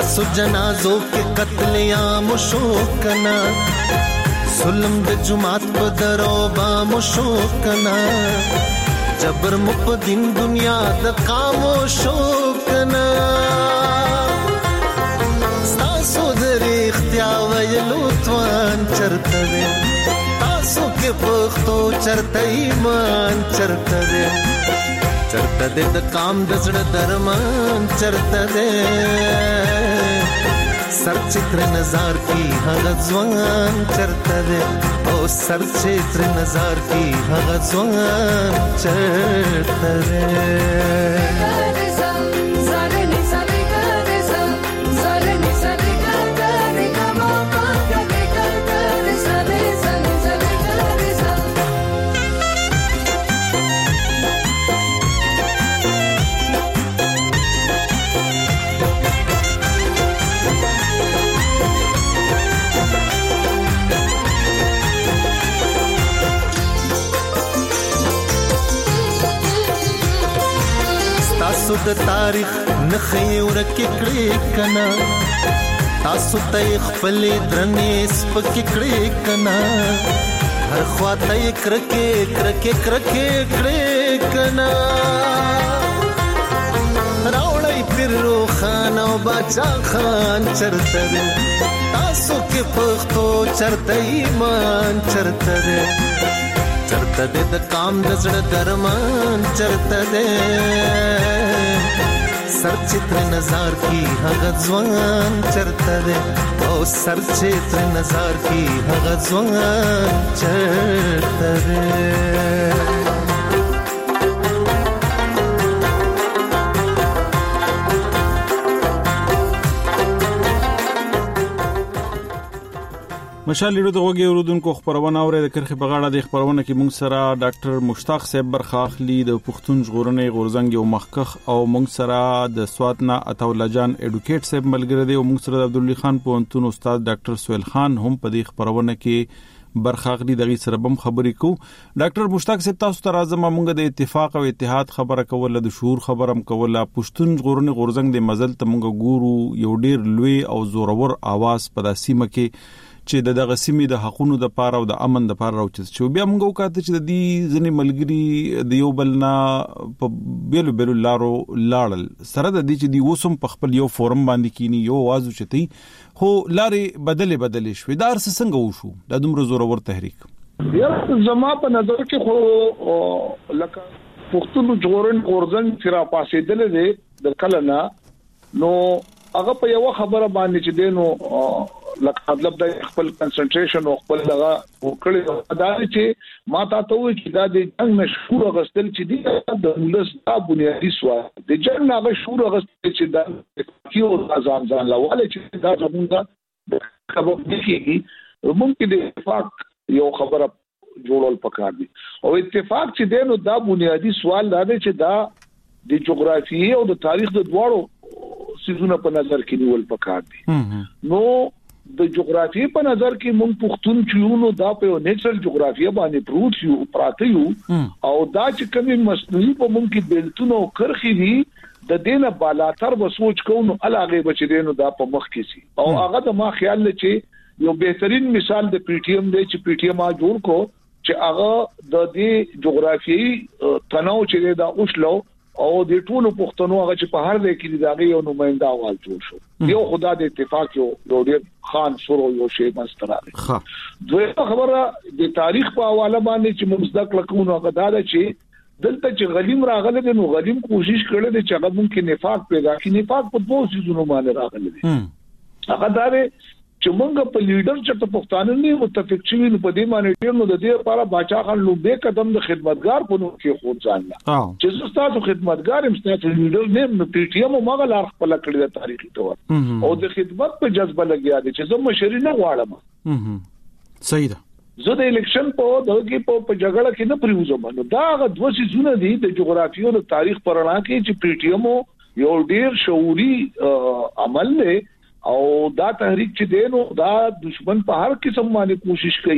ستاسو جنازو کې قتل عام شو کنا ظلم د جماعت په درو با مشو کنا جبر مپدین دنیا د قامو شو کنا ستاسو در اختیار ویلو توان چرته وي تاسو کې پختو چرته ایمان چرته وي چرته د کام د زړه درمان چرته ده سر چتر نظر کی هغه ځوان چرته ده او سر چتر نظر کی هغه ځوان چرته ده تاسو د تاریخ نخې ورکې کړې کنا تاسو ته خپل درنې سپکې کړې کنا هر خواته کرکې کرکې کرکې کړې کنا راوړی پیرو خان او باچا خان چرته ده تاسو کې پښتو چرته ایمان چرته ده چرته ده د کام د زړه درمان چرته ده سر چتر نظر کی هغه ځوان چرته ده او سر چتر نظر کی هغه ځوان چرته ده مشال لیدو دغه اوردونکو خبرونه اوري د کرخي بغاړه د خبرونه کې مونږ سره ډاکټر مشتاق صاحب برخه اخلي د پښتون ژغورنې غورزنګ او مخکخ او مونږ سره د سواتنا عطاالله جان اډوکیټ صاحب ملګری دی او مونږ سره د عبدالله خان پونتون استاد ډاکټر سہیل خان هم په دې خبرونه کې برخه اخلي دغه سره بم خبرې کو ډاکټر مشتاق صاحب تاسو ته راځم مونږ د اتفاق او اتحاد خبره کوله د شعور خبرم کوله پښتون ژغورنې غورزنګ د مزل ته مونږ ګورو یو ډیر لوی او زورور आवाज په داسیمه کې چې د دغه سیمې د حقونو د پاره او د امن د پاره راوچت شو بیا موږ وکړه چې د دې ځنې ملګری د یو بلنا په بیلو بیلو لارو لاړل سره د دې چې دی وسم په خپل یو فورم باندې کینی یو आवाज چتي خو لارې بدلې بدلې شوې دار څنګه وشو د دومره زورور تحریک یاره زما په نظر کې خو لکه پښتون ژغورنې غورځنګ چې را پاسېدل دي د کلنا نو هغه په یو خبره باندې چې دینو لکه مطلب د خپل کنسنټریشن او خپل لغه وکړي دا چې ما ته ته وی چې دا د جنگ مشهور غستل چې دی د ولس دا بنیادی سوال د جنگ نه مشهور غستل چې دا کیو ځان ځان لاواله چې دا زمونږ د خبرو کې ممکن د اتفاق یو خبره جوړول پکار دي او اتفاق چې دینو دا بنیادی سوال دا دی چې دا د جغرافیې او د تاریخ د دواړو سيزونه په نظر کې نیول پکار دي نو د جغرافیې په نظر کې مونږ پښتون چيونو دا په نیچرل جغرافیه باندې پروت یو پراته یو او دا چې کومي مصنوعي په مونږ کې بیلتون او کرخي دي د دینه بالاتر و سوچ کوو علاوه بچ دینو دا په مخ کې سي او هغه د ما خیال لچې یو بهترین مثال د پی ټی ایم دی چې پی ټی ایم ا جوړ کو چې هغه د دې جغرافیایي تنوع چې دا اوښلو او د ټولو پښتنو هغه چې په هر ځای کې دغه یو نمائنده اواز جوړ شو یو خدا د اتفاق یو ډېر خان سورو یو شی مستراله ها دوی خبره د تاریخ په حواله باندې چې مصدق لکونو هغه دا چې دلته چې غلیم راغله د نو غلیم کوشش کړي چې هغه ممکن نفاق پیدا کړي نفاق په دوه سيزونو باندې راغله دي هغه دا چې موږ په لیډر چې په پښتانه نه متفق شوي نو په دې باندې ډیر نو د دې لپاره باچا خان لوبه قدم د خدمتګار په نوم کې خود ځانله چې تاسو خدمتګار هم تاسو لیډر نه نو پی ټی ایم موږ لار خپل کړی د تاریخي تور او د خدمت په جذبه لګیا دي چې زه مشري نه غواړم صحیح ده زه د الیکشن په دغه په جګړه کې نه پریوزم نو دا غو دوه سيزونه دي د جغرافیو او تاریخ پرانا کې چې پی ټی ایم یو ډیر شعوري عمل نه او دا تحریک چې دینو دا دشمن په هر قسم باندې کوشش کوي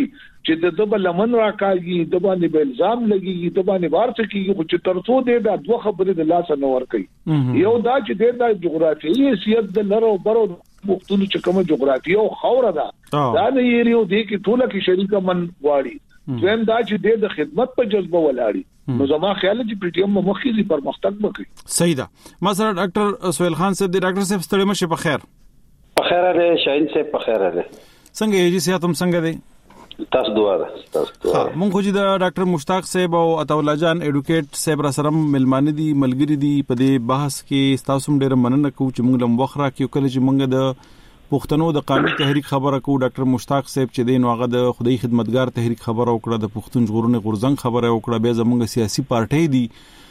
چې د دبل لمن راکاږي د باندې به الزام لګي د باندې ورڅ کیږي خو چې ترڅو دې دا دوه خبرې د لاس نه ور کوي یو دا چې د جغرافیایي حیثیت د لرو برو مختلف چې کومه جغرافیه او خوره ده دا نه یریو دې کې ټوله کې شریک من واړي زم دا چې د خدمت په جذبه ولاړي نو زما خیال چې پی ټی ایم مخکې پرمختګ وکړي صحیح ده ما سره ډاکټر سہیل خان صاحب دی ډاکټر صاحب ستړي مشه په خیر په خیر ده شاهین صاحب په خیر ده څنګه یې چې صحت هم څنګه دی تاسو دعا ده تاسو دعا مونږ خو چې د ډاکټر مشتاق صاحب او عطاءالله جان ایډوکیټ صاحب را سره ملمانه دي ملګری دي په دې بحث کې تاسو ډېر مننه کوم چې مونږ لم وخره کې کله چې مونږ د پښتنو د قانوني تحریک خبره کو ډاکټر مشتاق صاحب چې دین واغه د خدای خدمتګار تحریک خبره وکړه د پښتون ژغورنې غورځنګ خبره وکړه به زموږ سیاسي پارټي دي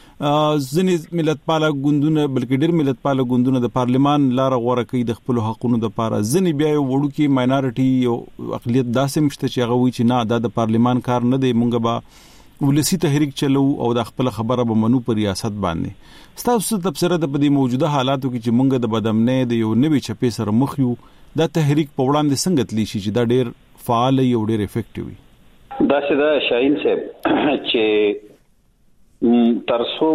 ځنې ملت پاله ګوندونه بلکې ډېر ملت پاله ګوندونه د پارلمان لار غوړه کوي د خپل حقوقو د لپاره ځنې بیا وړو کې ماینورټي او اقلیت داسې مشته چې هغه وی چې نه د پارلمان کار نه دی مونږ به ولسی تحریک چلو او د خپل خبره به منو پر ریاست باندې ستاسو تبصره د په موجوده حالاتو کې چې مونږ د بدامنۍ د یو نوې چپې سره مخ یو دا تحریک په وړاندې څنګه تلی شي چې دا ډېر فعال او ډېر افیکټیو وي دا چې دا شاهین صاحب چې ترسو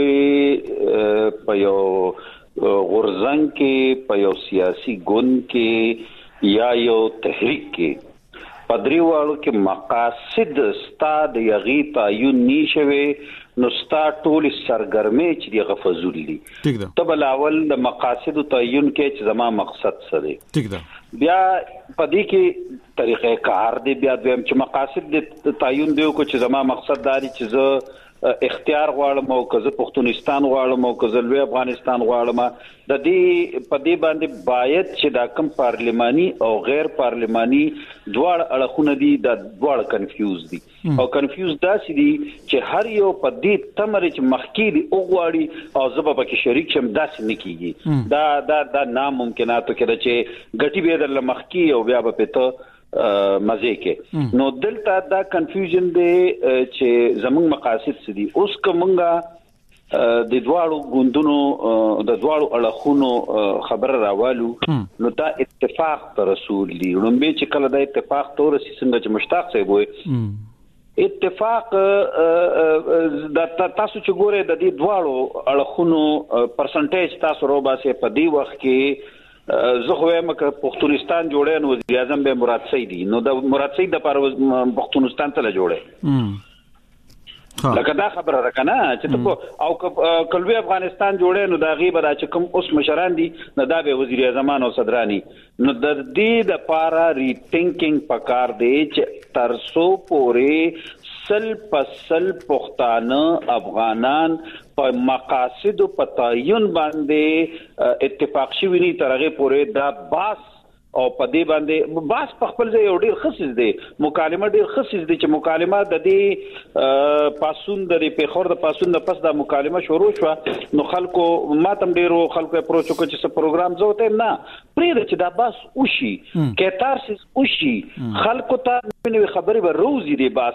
پوری په یو غورځنګ کې په یو سیاسي ګوند کې یا یو تحریک کې پدریوالو کې مقاصد ستاد یغی تعین نشوي نو ستا ټول سرګرمي چې دی غفزول دي ٹھیک ده تبل اول د مقاصد تعین کې چې زما مقصد څه دی ٹھیک ده بیا پدې کې طریقې کار دی بیا دویم چې مقاصد د تعین دیو کو چې زما مقصد داري چې زه اختیار غواړم او که زه پښتونستان غواړم او که زه لوی افغانستان غواړم د دې په دې باندې باید چې دا کم پارلماني او غیر پارلماني دواړه اړخونه دي دا دواړه کنفیوز دي او کنفیوز داسې دي چې هر یو په دې تمر چې مخکې دي او غواړي او زه به کې شریک شم داسې نه کیږي دا دا دا ناممکناتو کې چې ګټي به در مخکې او بیا به پته مزه کې نو دلته دا کنفیوژن دی چې زموږ مقاصد څه دي اوس کومه د دواړو ګوندونو د دواړو اړخونو خبر راوالو نو دا اتفاق پر رسول دی نو به چې کله دا اتفاق تور سي څنګه چې مشتاق صاحب وي اتفاق د تاسو چې ګوره د دې دواړو اړخونو پرسنټیج تاسو روباسه په دی وخت کې زه خو وایم چې پښتونستان جوړه نو وزیر اعظم به مراد سید دي نو د مراد سید د پر پښتونستان ته جوړه لکه دا خبره ده کنه چې ته او کلوی افغانستان جوړه نو دا غیبه دا چې کوم اوس مشران دي نو دا به وزیر اعظم او صدرانی نو د دې د پارا ری تھینکینګ پکار دی چې ترسو پورې سل پسل پښتانه افغانان په مقاصد په تعین باندې اتفاق شوی نه ترغه پورې دا باس او په دې باندې باس په خپل ځای ډیر خصیص دی مکالمه ډیر خصیص دی چې مکالمه د دې پاسون د پیخور د پاسون د پس د مکالمه شروع شو نو خلکو ماتم ډیرو خلکو اپروچ وکړي چې څه پروګرام زوته نه پرې چې دا باس وشي کېتارسس وشي خلکو ته نوې خبرې به روزي دی باس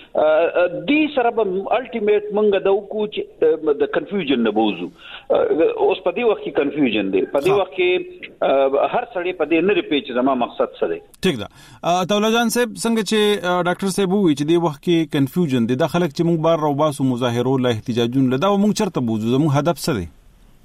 کې دې سره به الټیمیټ منګه د وکړو چې د کنفیوژن نه بوزو اوس په دې وخت کې کنفیوژن دی په دې وخت کې هر سړی په دې پیچ زما مقصد څه دی ٹھیک ده عطاءالله جان صاحب څنګه چې ډاکټر صاحب وی چې د وخت کې کنفیوژن دي د خلک چې موږ بار روباسو مظاهرو له احتجاجونو لدا موږ چرته بوزو زموږ هدف څه دی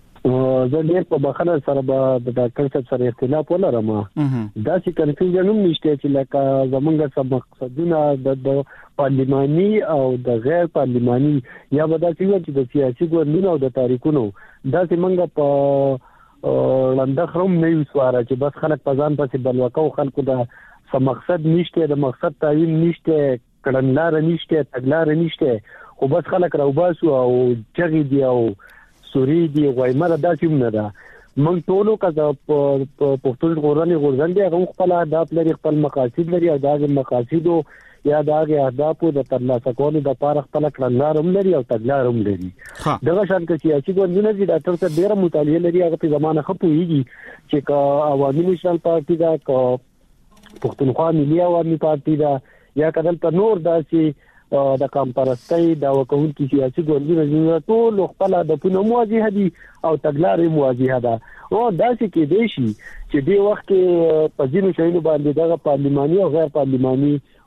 زه ډېر په بخښنه سره د ډاکټر صاحب سره اختلاف ولرم دا چې کنفیوژن هم نشته چې لکه زمونږ څه مقصدونه د پارلماني او د غیر پارلماني یا به دا چې د سیاسي ګوندونو او د تاریخونو دا چې موږ په لنده خرم نه وسواره چې بس خلک په ځان پسې بلوکاو خلکو د سم مقصد نشته د مقصد تعین نشته کړنلار نشته تګلار نشته خو بس خلک راوباسو او چغې دی او سوري دی غوایمره داسې نه ده موږ ټولو کله په پښتون ژغورنې غورځنګ هغه خپل اهداف لري خپل مقاصد لري او دا مقاصدو یا دا اهداف د ترلاسه کولو د لپاره خپل کړنلار هم لري او تګلار هم لري دغه شان کې سیاسي ګوندونه چې ډاکټر صاحب ډیره مطالعه لري هغه په زمانه خپويږي چې کا عوامي نېشنل پارټي دا کا پښتونخوا ملي عوامي پارټي دا یا کدل ته نور داسي د کمپرستۍ دا وکول کې سیاسي ګوندونه ټول خپل د پونو مواجهه دي او تګلار مواجهه ده او داسې کې دی شي چې دی وخت په ځینو شایانو باندې دغه پارلماني او غیر پارلماني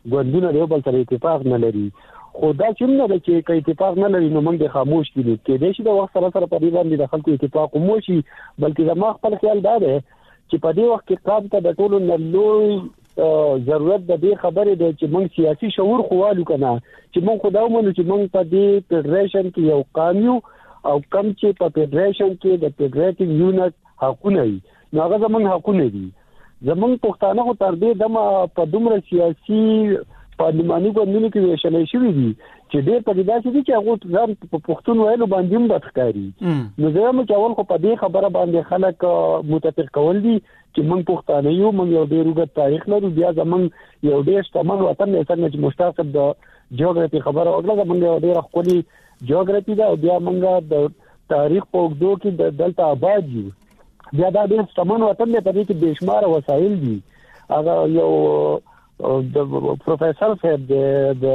ګوندونه یو بل سره اتفاق نه لري خو دا چې نه ده چې کې اتفاق نه لري نو موږ خاموش دي کې د شي د وخت سره سره په دې باندې د خلکو اتفاق مو شي بلکې زما خپل خیال دا دی چې په دې وخت کې قام ته د ټولو نلوي ضرورت د دې خبرې دی چې موږ سیاسي شعور خوالو کنه چې موږ خدای مونږ چې موږ په دې فدریشن کې یو قانون او کم چې په فدریشن کې د فدریټیو یونټ حقونه وي نو هغه زمونږ حقونه دي زمونږ پښتانه خو تر دې دمه په دومره سیاسي پارلماني ګوندونو کې ویشلې شوې دي چې ډېر په دې داسې دي چې هغه ځان په پښتون ویلو باندې هم بدخکاری نو زه هم چې اول خو په دې خبره باندې خلک متفق کول دي چې موږ پښتانه یو موږ یو ډېر وګت تاریخ لرو بیا زمونږ یو ډېر شتمن وطن دی څنګه چې مشتاق صاحب د جیوګرافي خبره وکړه موږ یو ډېر خولي جیوګرافي دا بیا موږ د تاریخ په وګړو کې د دلته آباد یو بیا دا ډېر شتمن وطن دی په دې کې بشمار وسایل دي هغه یو د پروفیسور صاحب د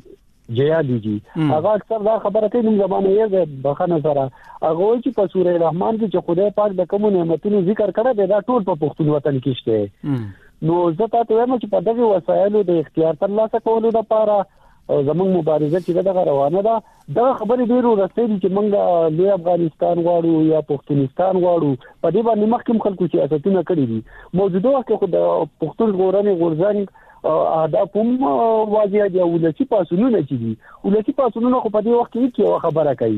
جیادی جی هغه اکثر دا خبره کوي نو زمانه یې بخنه سره هغه چې په سوره رحمان کې چې خدای پاک د کوم نعمتونو ذکر کړی دا ټول په پښتون وطن کې شته نو زه تاسو وایم چې په دغه وسایلو د اختیار ترلاسه کولو لپاره زموږ مبارزه چې دغه روانه ده دا خبرې ډیرو رسېږي چې موږ له افغانستان غواړو یا پښتونستان غواړو په دې باندې مخکې خلکو سیاستونه کړی دي موجوده وخت کې د پښتون غورنې غورځنګ اهداف هم واضح دي ولسی پاسونونه چې دي ولسی پاسونونه خو په دې وخت کې یو خبره کوي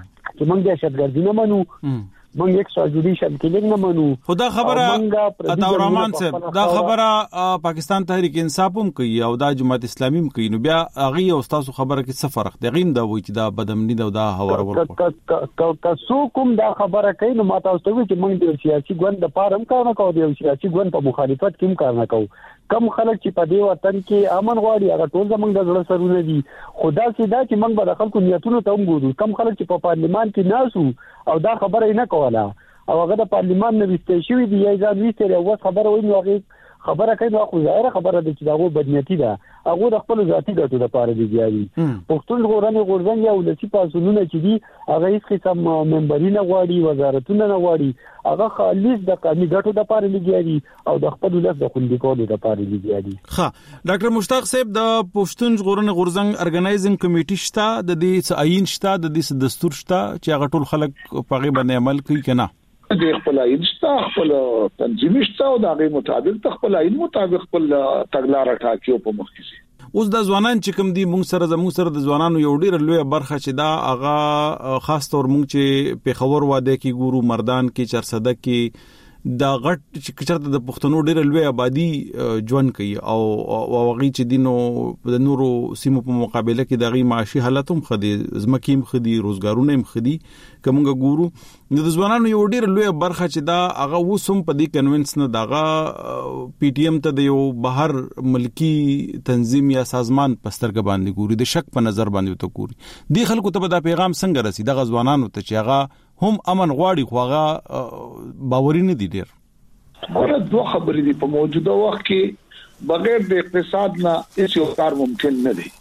چې موږ د شتګردي نه منو موږ یک ساجوډیشن کلینګ نه منو خدا خبره عطا الرحمن صاحب دا خبره پاکستان تحریک انصاف هم کوي او دا جماعت اسلامي هم کوي نو بیا هغه او تاسو خبره کې څه فرق دی غیم دا وایي چې دا بدامنی دا دا هوار ورکو تاسو کوم دا خبره کوي نو ما تاسو ته چې موږ د سیاسي ګوند د پاره هم کار نه کوو د سیاسي ګوند په مخالفت کې هم کار نه کوو کم خلک چې په دې وطن کې امن غواړي هغه ټول زمونږ د زړه سرونه دي خدا سیدا چې موږ به د خلکو نیتونو ته وګورو کم خلک چې په پارلیمان کې ناسو او دا خبره نه کوله او هغه د پارلیمان نه وستې شوی دی یا ځان وستې او خبره وایي نو هغه خبره کوي نو خو ظاهره خبره ده چې داغه بدنيتي ده هغه د خپل ذاتی ګټو لپاره دی دی پښتون غورنې غورځنګ یا ولسی پاسونونه چې دي هغه هیڅ قسم ممبرینه غواړي وزارتونه نه غواړي هغه خالص د قومي ګټو لپاره لګیاري او د خپل ولس د خوندې کولو لپاره لګیاري ښه ډاکټر مشتاق صاحب د پښتون غورنې غورځنګ ارګنایزینګ کمیټه شته د دې عین شته د دې دستور شته چې هغه ټول خلک په غي باندې عمل کوي کنه د خپل اینستا خپل تنظیم شته او د هغه مطابق خپل عین مطابق خپل تګلارې ټاکیو په مخ کې اوس د ځوانان چې کوم دي موږ سره زموږ سره د ځوانانو یو ډیر لوی برخه چې دا هغه خاص تور موږ چې په خبر واده کې ګورو مردان کې چرسده کې دا غټ چې چرته د پښتنو ډیر لوی آبادی ژوند کوي او واغې چې دینو د نورو سیمو په مقابله کې دغه معاشي حالت هم خدي زمکیم خدي روزګارونه هم خدي کومه ګورو د ځوانانو یو ډیر لوی برخه چې دا هغه وسوم په دې کنوینس نه دغه پی ټی ایم ته د یو بهر ملکی تنظیم یا سازمان پسترګ باندې ګوري د شک په نظر باندې ته ګوري دی خلکو ته دا پیغام څنګه رسي دغه ځوانانو ته چې هغه هم امن غواړي خو هغه باوري نه دي ډیر ګوره دوه خبرې دي په موجوده وخت کې بغیر د اقتصاد نه هیڅ کار ممکن نه دی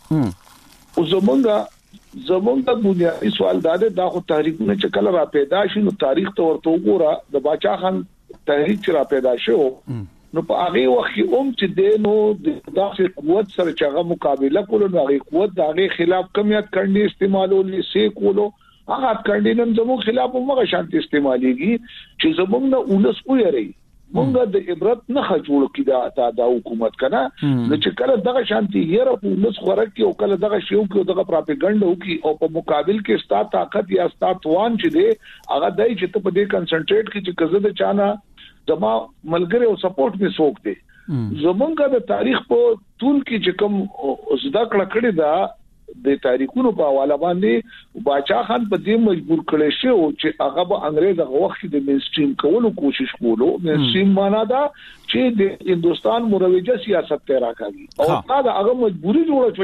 او زمونږ زمونږ بنیادی سوال دا دی دا خو تحریکونه چې کله را پیدا شي نو تاریخ ته ورته وګوره د باچا خان تحریک چې را پیدا شو نو په هغه وخت کې هم چې د نو د داسې قوت سره چې هغه مقابله کولو نو هغه قوت د هغه خلاف کمیت کړنی استعمالول سي کولو هغه کړنی نن زموږ خلاف موږ شانتي استعماليږي چې زموږ نه اولس ويري موږ د عبرت نه خجوړ کیدا د حکومت کنه نو چې کله دغه شانتي یره په اولس خورک او کله دغه شیو کې دغه پروپاګاندا وکي او په مقابل کې ستا طاقت یا ستا توان چې دی هغه دای چې ته په دې کنسنټریټ کې چې کزه د چانه زما ملګری او سپورټ می سوک دی زمونږ د تاریخ په ټول کې چې کوم زده کړه کړې ده د تاریخونو په حواله باندې باچا خان په دې مجبور کړی شو چې هغه به انګريز هغه وخت د مینستریم کولو کوشش کولو مینستریم معنا دا چې د هندستان مروجه سیاست ته راکاږي او دا هغه مجبوری جوړه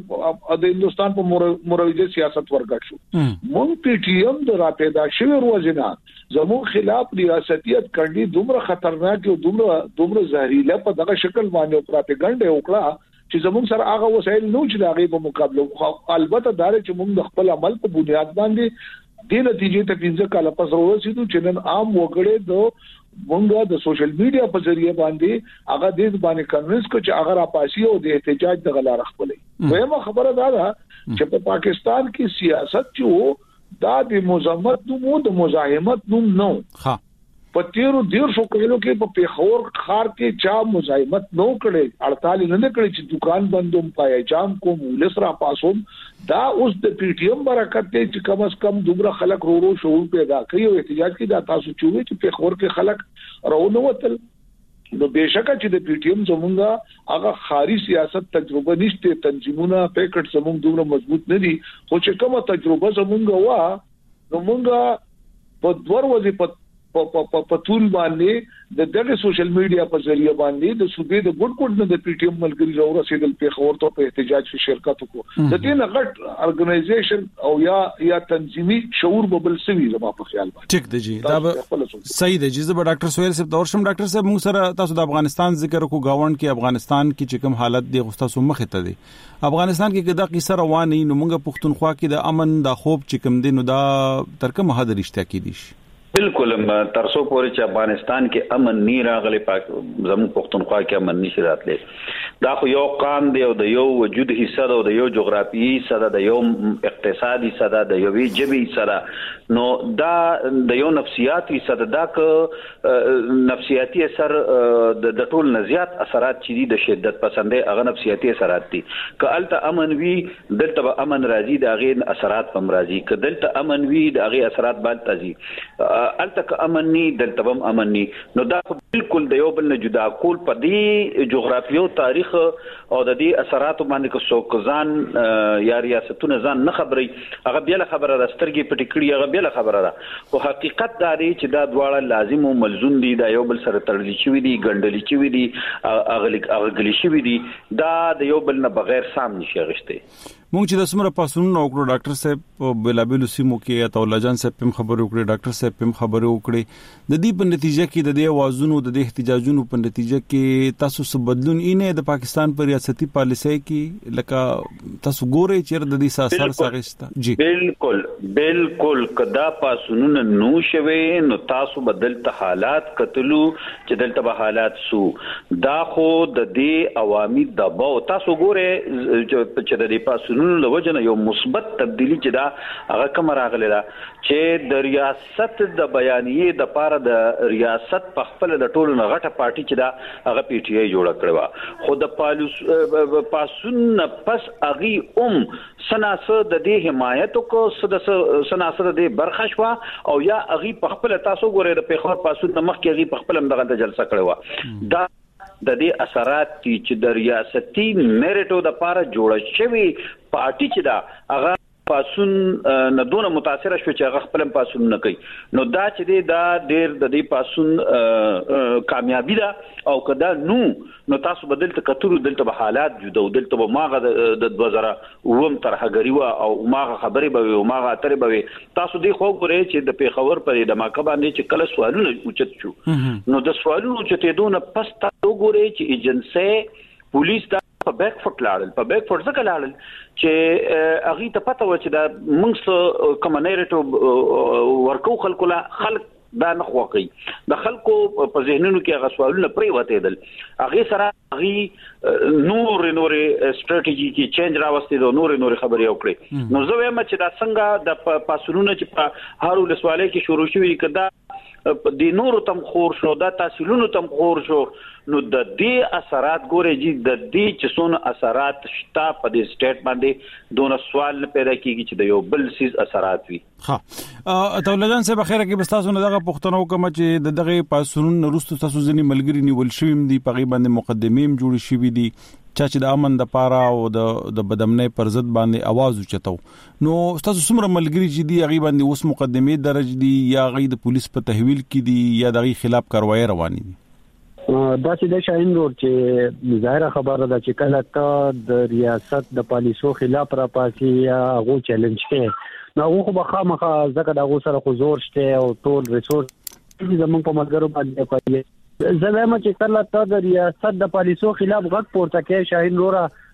چې د هندستان په مروجه سیاست ورګټ شو مونږ پی ټی ایم د را پیدا شوی روزنه زموږ خلاف ریاستیت کړي دومره خطرناک او دومره دومره زهريله په دغه شکل باندې پروپاګاندا وکړه چې زموږ سره هغه وسایل نو چې دغه په مقابله البته دا چې موږ د خپل عمل په بنیاد باندې د نتیجې ته پنځه کاله پس ورسېدو چې نن عام وګړي د مونږه د سوشل میډیا په ذریعہ باندې هغه د باندې کنوینس کو چې اگر اپاسی او د احتجاج د غلا رخلې وایمه خبره دا ده چې په پاکستان کې سیاست چې دا د مزاحمت نوم د مزاحمت نوم نو ها په تیرو ډیر شو کولو کې په پیښور خار کې چا مزاحمت نو کړي اړتال نه کړي چې دکان بندوم پای جام کوم لسرا پاسوم دا اوس د پی ټی ایم برکت ته چې کم از کم دومره خلک رو رو شعور پیدا کوي او احتجاج کې دا تاسو چوي چې پیښور کې خلک راونه وتل نو بهشکه چې د پی ټی ایم زمونږه هغه خاري سیاست تجربه نشته تنظیمونه پیکټ زمونږ دومره مضبوط نه دي خو چې کومه تجربه زمونږه وا نو مونږه په دوه ورځې په په په په ټول باندې د دغه سوشل میډیا په ذریعہ باندې د صوبې د ګډ ګډ نه د پی ټی ایم ملګری راو رسیدل په خبر ته په احتجاج کې شرکت وکړو د دې نه غټ ارګنایزیشن او یا یا تنظیمي شعور ببل سوي زما په خیال باندې ټیک دی جی دا صحیح دی جی زه ډاکټر سہیل صاحب دور شم ډاکټر صاحب موږ سره تاسو د افغانستان ذکر کو گاوند کې افغانستان کې چې کوم حالت دی غوښتاسو مخه ته دی افغانستان کې دا قصه روانه نو موږ پښتونخوا کې د امن د خوب چې کوم دی نو دا تر کومه حد رښتیا کې دي بالکل ترسو پورې چې افغانستان کې امن نه راغلی پاک زمو پښتونخوا کې امن نشي راتلی دا خو یو قام دی او د یو وجود حصہ ده او د یو جغرافیایي حصہ ده د یو اقتصادي حصہ ده د یو جبهي حصہ ده نو دا د یو نفسیاتي حصہ ده دا ک نفسیاتي اثر د ټول نزيات اثرات چې دي د شدت پسندې هغه نفسیاتي اثرات دي ک الته امن وی دلته امن راځي د هغه اثرات هم راځي ک دلته امن وی د هغه اثرات باندې راځي التک امنی دلتبم امنی نو دا بالکل د یو بل نه جدا کول په دې جغرافیو تاریخ او د دې اثرات باندې کو سوکزان یا ریاستونه ځان نه خبري هغه بیا خبره راسترګي پټکړي هغه بیا خبره ده خو حقیقت دا دی چې دا دواړه لازم او ملزوم دي دا یو بل سره تړلي شوی دي ګندلي شوی دي اغلي اغلي شوی دي دا د یو بل نه بغیر سام نشي غشته مونږ چې د سمره پاسونو وکړو ډاکټر صاحب په بلابل سیمو کې اتولا جان صاحب په خبرو وکړي ډاکټر صاحب په خبرو وکړي د دې په نتیجه کې د دې اوازونو د دې احتجاجونو په نتیجه کې تاسو څه بدلون اینه د پاکستان پر ریاستي پالیسۍ کې لکه تاسو ګورئ چې د دې ساسر ساغستا جی بالکل بالکل کدا پاسونو نو شوي نو تاسو بدلته حالات کتلو چې دلته به حالات سو دا خو د دې عوامي دباو تاسو ګورئ چې د دې پاسونو نو وجنه یو مثبت تبدیلی چې دا هغه کوم راغلی دا چې د ریاست د بیانیې د پاره د ریاست په خپل د ټولو غټه پارټي چې دا هغه پی ټی آی جوړ کړو خو د پالیس پاسون پس اغي ام سناسه د دې حمایت کو سد سناسه د برخه شو او یا اغي په خپل تاسو ګورئ د پیښور پاسون مخ کې اغي په خپل دغه جلسه کړو دا د دې اثرات چې د ریاستي میریټو د پاره جوړ شوی پارټي چې دا هغه پاسون نه دونه متاثر شو چې هغه خپل پاسون نه کوي نو دا چې دی دا ډېر د دې پاسون کامیابی ده او کدا نو نو تاسو بدلته کترو دلته به حالات جوړ او دلته به ماغه د دوه زره اوم ترهګری وا او ماغه خبرې به او ماغه اترې به تاسو دی خو ګورئ چې د پیښور پرې د ماکه باندې چې کله سوالونه اوچت شو نو د سوالونو چې دونه پس تاسو ګورئ چې ایجنسی پولیس دا په بیک فوټ لاړل په بیک فوټ ځکه لاړل چې اغه ته پته و چې دا موږ کوم نریټیو ورکو خلکو لا خلک دا نه خوقي د خلکو په ذهنونو کې هغه سوالونه پرې وته دل هغه سره هغه نور نور استراتیژي کې چینج راوستي دو نور نور خبرې وکړي نو زه وایم چې دا څنګه د پاسونو چې په هر ولسواله کې شروع شوی کدا د نورو تم خور شو دا تحصیلونو تم خور شو نو د دې اثرات ګورې جی د دې چې څونه اثرات شته په دې سټیټ باندې دونه سوال پیدا کیږي چې د یو بل سیز اثرات وي ها تولجان صاحب خیره کې بستاسو نه دغه پښتنو کوم چې د دغه پاسونو وروسته تاسو ځنی ملګری نیول شوم دي په غي باندې مقدمیم جوړ شوی دي چا چې د امن د پاره او د د بدامنۍ پر ضد باندې आवाज اوچتاو نو تاسو څومره ملګری چې دی غي باندې اوس مقدمه درج دي یا غي د پولیس په تحویل کې دي یا د غي خلاف کاروایی رواني دي دا چې د شاهین روډ چې ظاهره خبره ده چې کله ته د ریاست د پالیسو خلاف را پاسي یا غو چیلنج کې نو هغه به خامخا ځکه د هغه سره خو زور شته او ټول ریسورس زمونږ په ملګرو باندې کوي زه وایم چې کله ته د ریاست د پالیسو خلاف غږ پورته کوي شاهین روډ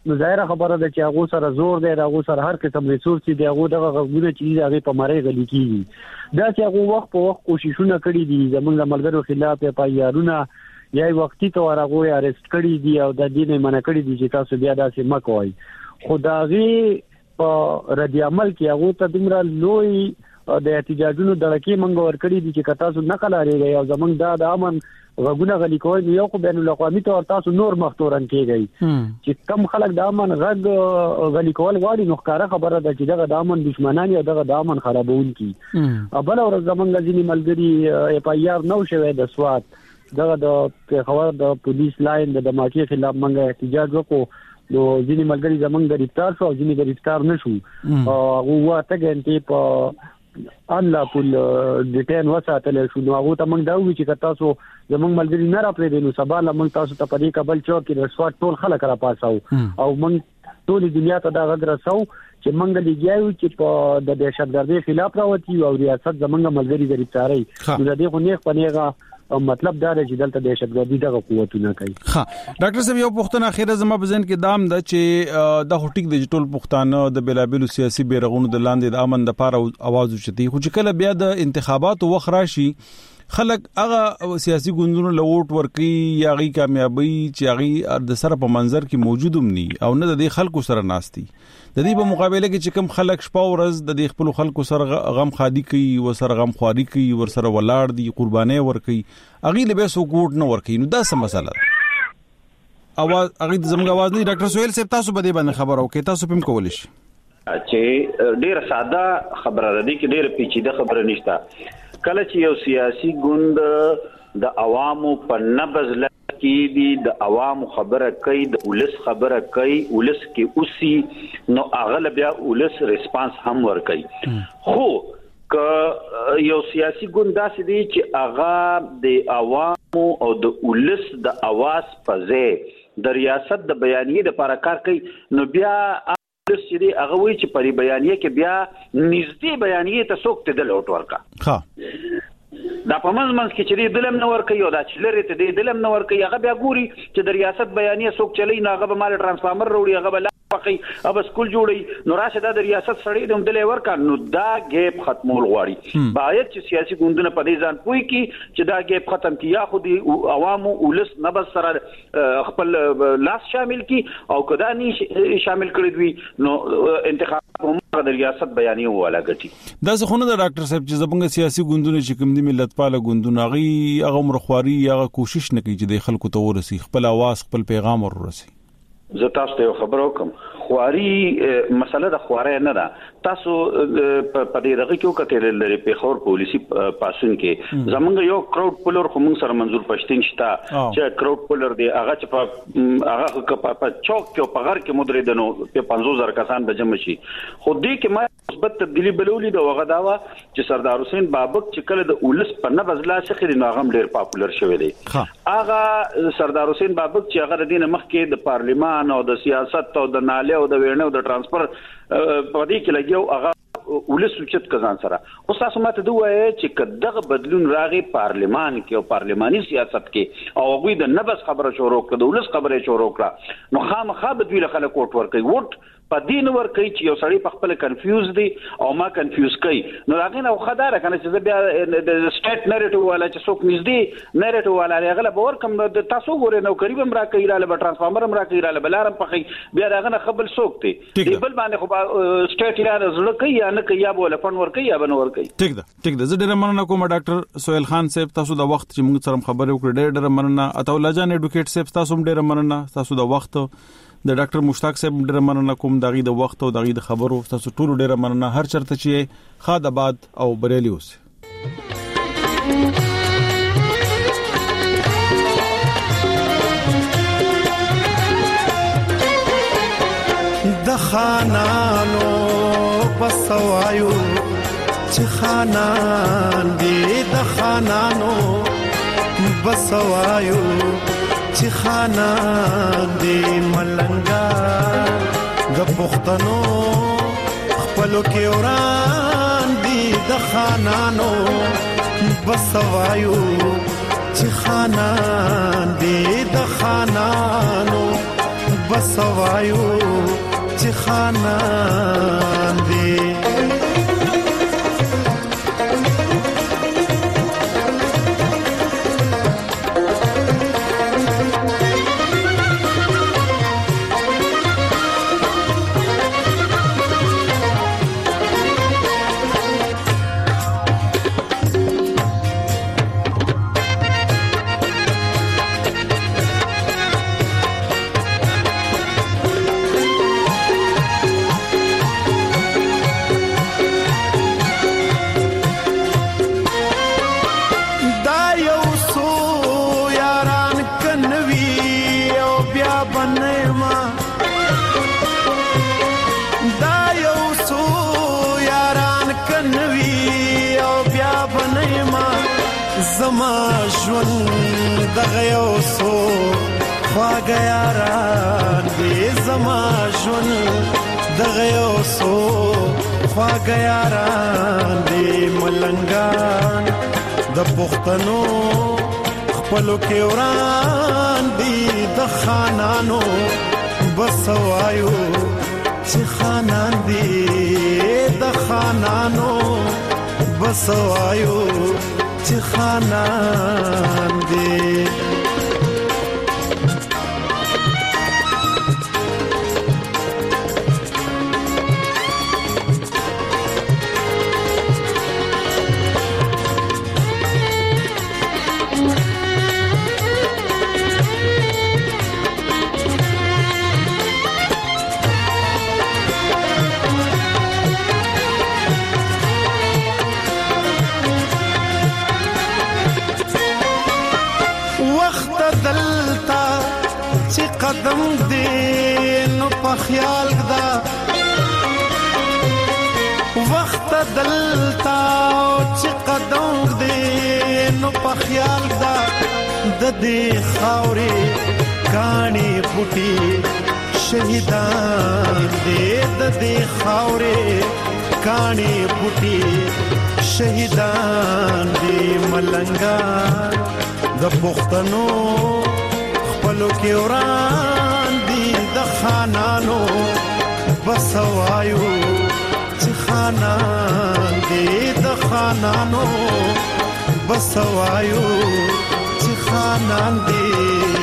نو ظاهر خبره ده چې هغه سره زور دی، هغه سره هر قسم ریسورس دی، هغه دغه غوونه چې هغه په مړی غلي کیږي. دا چې هغه وخت په وخت کوششونه کړي دي زمونږ د ملګرو خلاف په یارونه یا وختي تور هغه اریسټ کړي دي او د دې نه منع کړي دي چې تاسو بیا داسې مکوئ. خدایي په ردی عمل کې هغه ته دمر لوی د احتجاجونو دړکې منګ ور کړی دي چې تاسو نقل لري او زمونږ د امن غوونه غلي کوي یو خو بین الاقوامي تور تاسو نور مختورن کیږي چې کم خلک د امن غږ غلي کول غواړي نو ښکارا خبره ده چې دغه د امن دشمنان یا دغه د امن خرابون کی بل اور زمونږ ځینی ملګری اف آی آر نو شوه د سواد دغه د خبر د پولیس لاین د دماکي خلاف منګه احتجاج وکړو نو ځینی ملګری زمونږ گرفتار شو او ځینی گرفتار نشو او واته ګنټي په الله پول ډیټین وساتل شو نو هغه ته موږ دا وی چې تاسو زمونږ ملګری نه را پرې دي نو سبا لمن تاسو ته په دې کابل چوک کې د سواد ټول خلک را پاساو او موږ ټول دنیا ته دا غږ رسو چې موږ لګیاو چې په د دهشتګردۍ خلاف راوتی او ریاست زمونږ ملګری گرفتاری نو د دې خو نه پنيغه مطلب دا دی چې دلته دهشتګردي دغه قوتونه کوي. ها ډاکټر صاحب یو پښتنه اخیره زما بزن کې دام د چې د هټیک د ټول پښتانه د بلابل سیاسي بیرغونو د لاندې د امن د پاره आवाज وچتي خو چې کله بیا د انتخاباتو وخت راشي خلک هغه سیاسي ګوندونو لوټ ورکي یا غي کامیابی چې غي د سره په منظر کې موجودم ني او نه د خلکو سره ناشتي د دې په مقابله کې چې کوم خلک شپه ورځ د دې خپل خلکو سره غم خادي کوي و سره غم خواري کوي ور سره ولاړ دي قرباني ور کوي اغي له به سو ګوټ نه ور کوي نو دا سم مسله اواز اغي زموږ आवाज نه ډاکټر سہیل صاحب تاسو به دې باندې خبر او کې تاسو پم کول شي چې ډیر ساده خبره ده کې ډیر پیچیده خبره نشته کله چې یو سیاسي ګوند د عوامو په نبض کې دي د عوامو خبره کوي د ولس خبره کوي ولس کې اوسي نو اغلب بیا ولس ریسپانس هم ور کوي خو ک یو سیاسي ګوند داسې دی چې اغا د عوامو او د ولس د اواز په ځای د ریاست د بیانیې لپاره کار کوي نو بیا ولس چې هغه وی چې پرې بیانیې کې بیا نږدې بیانیې ته څوک ته د لوټ ورکا ها دا په منځ منځ کې چې دلم نه ور کوي او دا چې لري ته دلم نه ور کوي هغه بیا ګوري چې د ریاست بیانیه څوک چلی نه هغه به مال ترانسفارمر وروړي هغه به پخې اب سکول جوړي نو راشه د ریاست سړی د دلې ورکا نو دا ګیپ ختمول غواړي باید چې سیاسي ګوندونه په دې ځان پوي کی چې دا ګیپ ختم کیا خو دي عوامو ولس نه بس سره خپل لاس شامل کی او کدا نه شامل کړی وي نو انتخاب هم د ریاست بیانیه ولا غټي دا څه خونه د ډاکټر صاحب چې زبنګ سیاسي ګوندونه چې کوم دي ملت پاله ګوندونه غي هغه مرخواري هغه کوشش نه کوي چې د خلکو ته ورسي خپل आवाज خپل پیغام ورسي زه تاسو ته خبرو کوم خواري مسله د خواري نه ده تاسو په دې دغه کې وکړل لري په خور پولیسي پاسون کې زمونږ یو کراود پولر خو موږ سره منظور پښتين شته چې کراود پولر دی هغه چې په هغه په چوک کې په غر کې مدري دنو په پنځوس زره کسان د جمع شي خو دې کې ما مثبت تبدیلی بلولې د وغه داوا چې سردار حسین بابک چې کله د اولس په نه بزلا شخري ناغم ډیر پاپولر شوی دی هغه سردار حسین بابک چې هغه د دین مخ کې د پارلیمان او د سیاست او د ناله او د ویڼه او د ترانسفر په دې کې لګیو هغه ولس وچت کزان سره او تاسو ماته دوه چې کدغه بدلون راغی پارلیمان کې او پارلیماني سیاست کې او هغه د نبس خبره شروع کړه د ولس خبره شروع کړه نو خامخا بدوی له خلک وټ ورکوي وټ په دین ور کوي چې یو سړی په خپل کنفیوز دی او ما کنفیوز کوي نو هغه نو خدای کنه چې بیا د سټیټ نریټیو والا چې څوک نږدې نریټیو والا هغه به ور کوم د تاسو ګورې نو قریب هم را کوي را له ترانسفارمر هم را کوي را له بلارم پخې بیا هغه نه خپل څوک دی دی بل باندې خو سټیټ یا زړه کوي یا نه کوي یا بوله فن ور کوي یا بن ور کوي ټیک ده ټیک ده زه ډیر مننه کوم ډاکټر سہیل خان صاحب تاسو د وخت چې موږ سره خبرې وکړې ډیر ډیر مننه اته الله جان اډوکیټ صاحب تاسو ډیر مننه تاسو د وخت د ډاکټر مشتاق صاحب ډیر مننه کوم دغه د وخت او دغه د خبرو تاسو ټول ډیر مننه هر چرته چې خاد آباد او بریلی اوس د خانانو بسوایو چې خانان دی د خانانو بسوایو چې خانان دی ملنګا د پښتنو خپلو کې وران دی د خانانو بسوایو چې خانان دی د خانانو بسوایو چې خانان دی زما ژوند دغه یو څو خواږه یاران دي زما ژوند دغه یو څو خواږه یاران دي ملنګان د پښتنو خپلو کې وران دي د خانانو بسوایو چې خانان دي د خانانو بسوایو چې خانان دي قدم دې نو په خیال دا وخت دلتا چې قدم دې نو په خیال دا د دې خاورې کانی پټي شهیدان دې د دې خاورې کانی پټي شهیدان دې ملنګان د پښتنو خپلو کې وران دي د خانانو بسوایو چې خانان دي د خانانو بسوایو چې خانان دي